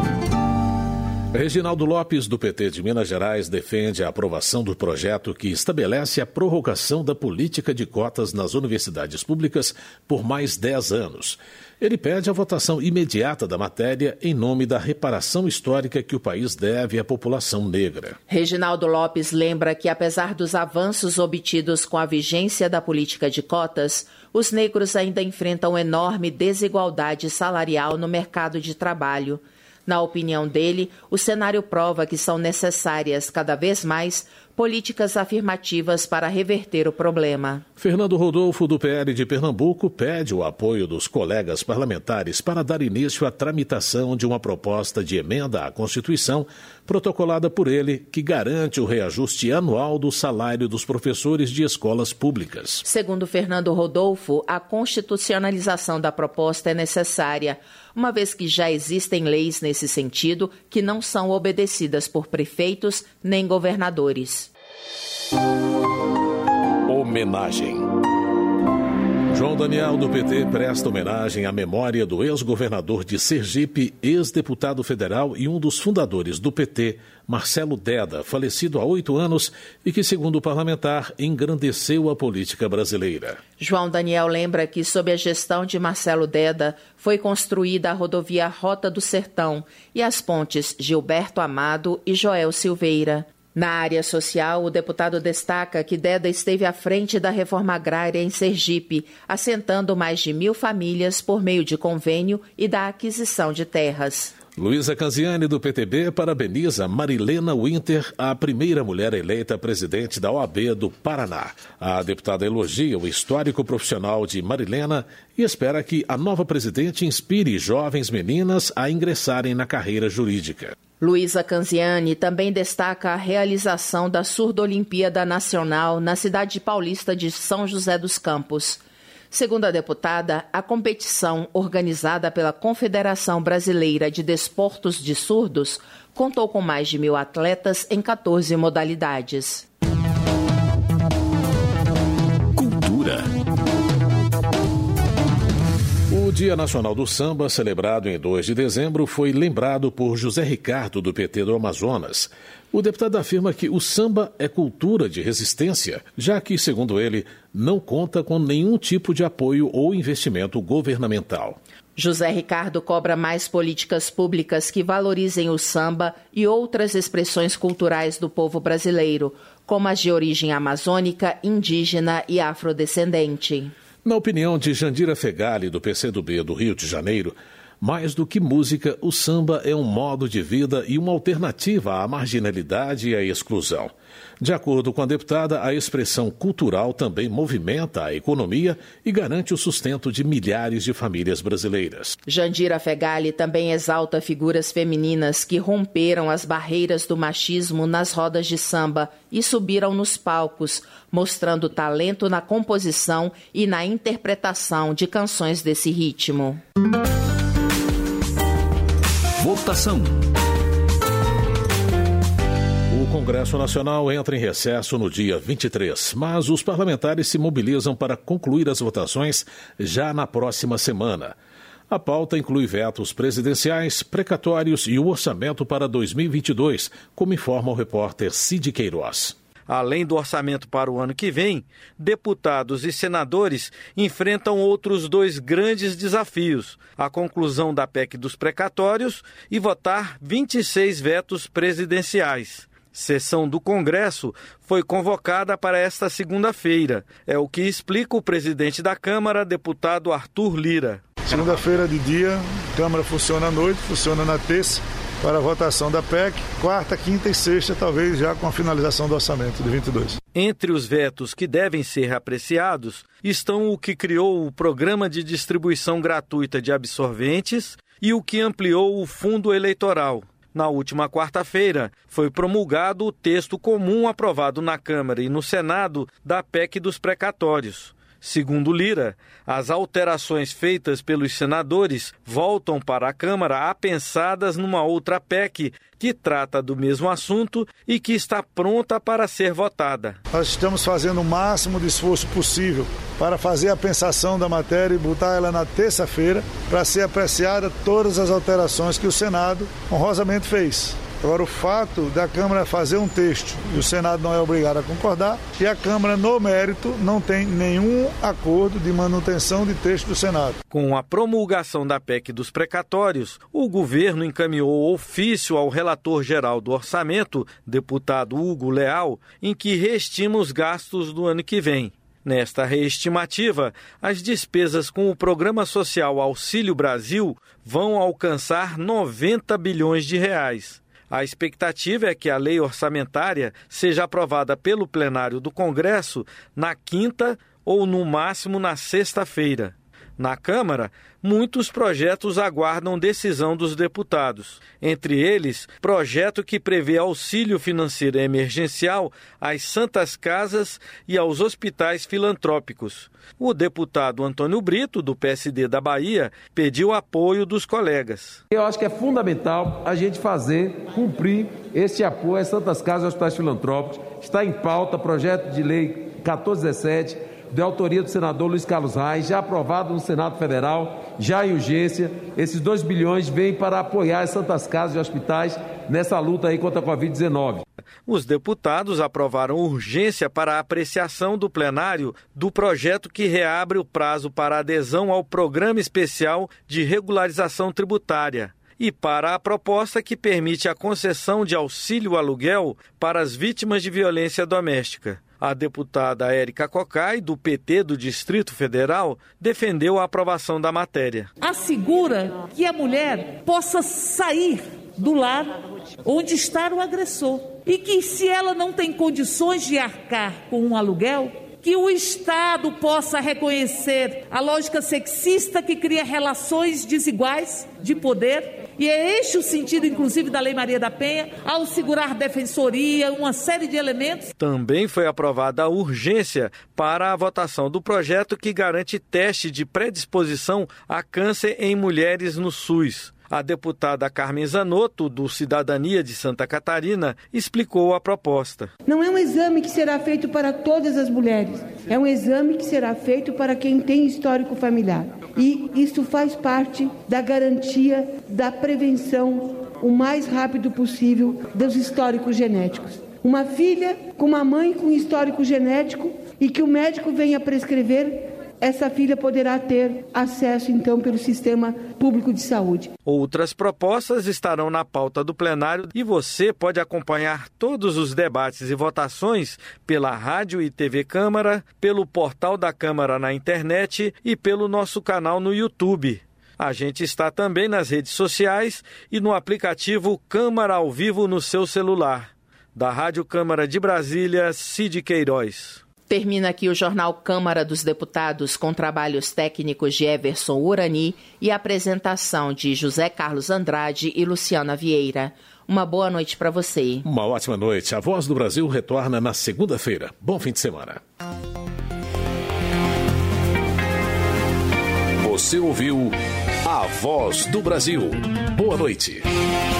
Reginaldo Lopes, do PT de Minas Gerais, defende a aprovação do projeto que estabelece a prorrogação da política de cotas nas universidades públicas por mais 10 anos. Ele pede a votação imediata da matéria em nome da reparação histórica que o país deve à população negra. Reginaldo Lopes lembra que, apesar dos avanços obtidos com a vigência da política de cotas, os negros ainda enfrentam enorme desigualdade salarial no mercado de trabalho. Na opinião dele, o cenário prova que são necessárias, cada vez mais, políticas afirmativas para reverter o problema. Fernando Rodolfo, do PL de Pernambuco, pede o apoio dos colegas parlamentares para dar início à tramitação de uma proposta de emenda à Constituição, protocolada por ele, que garante o reajuste anual do salário dos professores de escolas públicas. Segundo Fernando Rodolfo, a constitucionalização da proposta é necessária, uma vez que já existem leis nesse sentido que não são obedecidas por prefeitos nem governadores. Homenagem. João Daniel, do PT, presta homenagem à memória do ex-governador de Sergipe, ex-deputado federal e um dos fundadores do PT, Marcelo Deda, falecido há 8 anos e que, segundo o parlamentar, engrandeceu a política brasileira. João Daniel lembra que, sob a gestão de Marcelo Deda, foi construída a rodovia Rota do Sertão e as pontes Gilberto Amado e Joel Silveira. Na área social, o deputado destaca que Deda esteve à frente da reforma agrária em Sergipe, assentando mais de 1.000 famílias por meio de convênio e da aquisição de terras. Luísa Canziani, do PTB, parabeniza Marilena Winter, a primeira mulher eleita presidente da OAB do Paraná. A deputada elogia o histórico profissional de Marilena e espera que a nova presidente inspire jovens meninas a ingressarem na carreira jurídica. Luísa Canziani também destaca a realização da Surdo-Olimpíada Nacional na cidade paulista de São José dos Campos. Segundo a deputada, a competição, organizada pela Confederação Brasileira de Desportos de Surdos, contou com mais de 1.000 atletas em 14 modalidades. Cultura. O Dia Nacional do Samba, celebrado em 2 de dezembro, foi lembrado por José Ricardo, do PT do Amazonas. O deputado afirma que o samba é cultura de resistência, já que, segundo ele, não conta com nenhum tipo de apoio ou investimento governamental. José Ricardo cobra mais políticas públicas que valorizem o samba e outras expressões culturais do povo brasileiro, como as de origem amazônica, indígena e afrodescendente. Na opinião de Jandira Fegali, do PCdoB do Rio de Janeiro, Mais do que música, o samba é um modo de vida e uma alternativa à marginalidade e à exclusão. De acordo com a deputada, a expressão cultural também movimenta a economia e garante o sustento de milhares de famílias brasileiras. Jandira Fegali também exalta figuras femininas que romperam as barreiras do machismo nas rodas de samba e subiram nos palcos, mostrando talento na composição e na interpretação de canções desse ritmo. Votação. O Congresso Nacional entra em recesso no dia 23, mas os parlamentares se mobilizam para concluir as votações já na próxima semana. A pauta inclui vetos presidenciais, precatórios e o orçamento para 2022, como informa o repórter Cid Queiroz. Além do orçamento para o ano que vem, deputados e senadores enfrentam outros 2 grandes desafios: a conclusão da PEC dos precatórios e votar 26 vetos presidenciais. Sessão do Congresso foi convocada para esta segunda-feira. É o que explica o presidente da Câmara, deputado Arthur Lira. Segunda-feira de dia, a Câmara funciona à noite, funciona na terça para a votação da PEC, quarta, quinta e sexta, talvez já com a finalização do orçamento de 22. Entre os vetos que devem ser apreciados estão o que criou o Programa de Distribuição Gratuita de Absorventes e o que ampliou o Fundo Eleitoral. Na última quarta-feira, foi promulgado o texto comum aprovado na Câmara e no Senado da PEC dos precatórios. Segundo Lira, as alterações feitas pelos senadores voltam para a Câmara apensadas numa outra PEC que trata do mesmo assunto e que está pronta para ser votada. Nós estamos fazendo o máximo de esforço possível para fazer a pensação da matéria e botar ela na terça-feira para ser apreciada todas as alterações que o Senado honrosamente fez. Agora, o fato da Câmara fazer um texto e o Senado não é obrigado a concordar, e a Câmara, no mérito, não tem nenhum acordo de manutenção de texto do Senado. Com a promulgação da PEC dos precatórios, o governo encaminhou ofício ao relator-geral do orçamento, deputado Hugo Leal, em que reestima os gastos do ano que vem. Nesta reestimativa, as despesas com o Programa Social Auxílio Brasil vão alcançar 90 bilhões de reais. A expectativa é que a lei orçamentária seja aprovada pelo plenário do Congresso na quinta ou, no máximo, na sexta-feira. Na Câmara, muitos projetos aguardam decisão dos deputados. Entre eles, projeto que prevê auxílio financeiro emergencial às santas casas e aos hospitais filantrópicos. O deputado Antônio Brito, do PSD da Bahia, pediu apoio dos colegas. Eu acho que é fundamental a gente cumprir esse apoio às santas casas e hospitais filantrópicos. Está em pauta projeto de lei 1417, de autoria do senador Luiz Carlos Reis, já aprovado no Senado Federal, já em urgência. Esses 2 bilhões vêm para apoiar as santas casas e hospitais nessa luta aí contra a Covid-19. Os deputados aprovaram urgência para a apreciação do plenário do projeto que reabre o prazo para adesão ao Programa Especial de Regularização Tributária e para a proposta que permite a concessão de auxílio aluguel para as vítimas de violência doméstica. A deputada Érica Cocai, do PT do Distrito Federal, defendeu a aprovação da matéria. Assegura que a mulher possa sair do lar onde está o agressor e que, se ela não tem condições de arcar com um aluguel, que o Estado possa reconhecer a lógica sexista que cria relações desiguais de poder. E é este o sentido, inclusive, da Lei Maria da Penha, ao segurar defensoria, uma série de elementos. Também foi aprovada a urgência para a votação do projeto que garante teste de predisposição a câncer em mulheres no SUS. A deputada Carmen Zanotto, do Cidadania de Santa Catarina, explicou a proposta. Não é um exame que será feito para todas as mulheres, é um exame que será feito para quem tem histórico familiar. E isso faz parte da garantia da prevenção o mais rápido possível dos históricos genéticos. Uma filha com uma mãe com histórico genético e que o médico venha prescrever, essa filha poderá ter acesso, então, pelo sistema público de saúde. Outras propostas estarão na pauta do plenário e você pode acompanhar todos os debates e votações pela Rádio e TV Câmara, pelo portal da Câmara na internet e pelo nosso canal no YouTube. A gente está também nas redes sociais e no aplicativo Câmara ao Vivo no seu celular. Da Rádio Câmara de Brasília, Cid Queiroz. Termina aqui o Jornal Câmara dos Deputados com trabalhos técnicos de Everson Urani e apresentação de José Carlos Andrade e Luciana Vieira. Uma boa noite para você. Uma ótima noite. A Voz do Brasil retorna na segunda-feira. Bom fim de semana. Você ouviu A Voz do Brasil. Boa noite.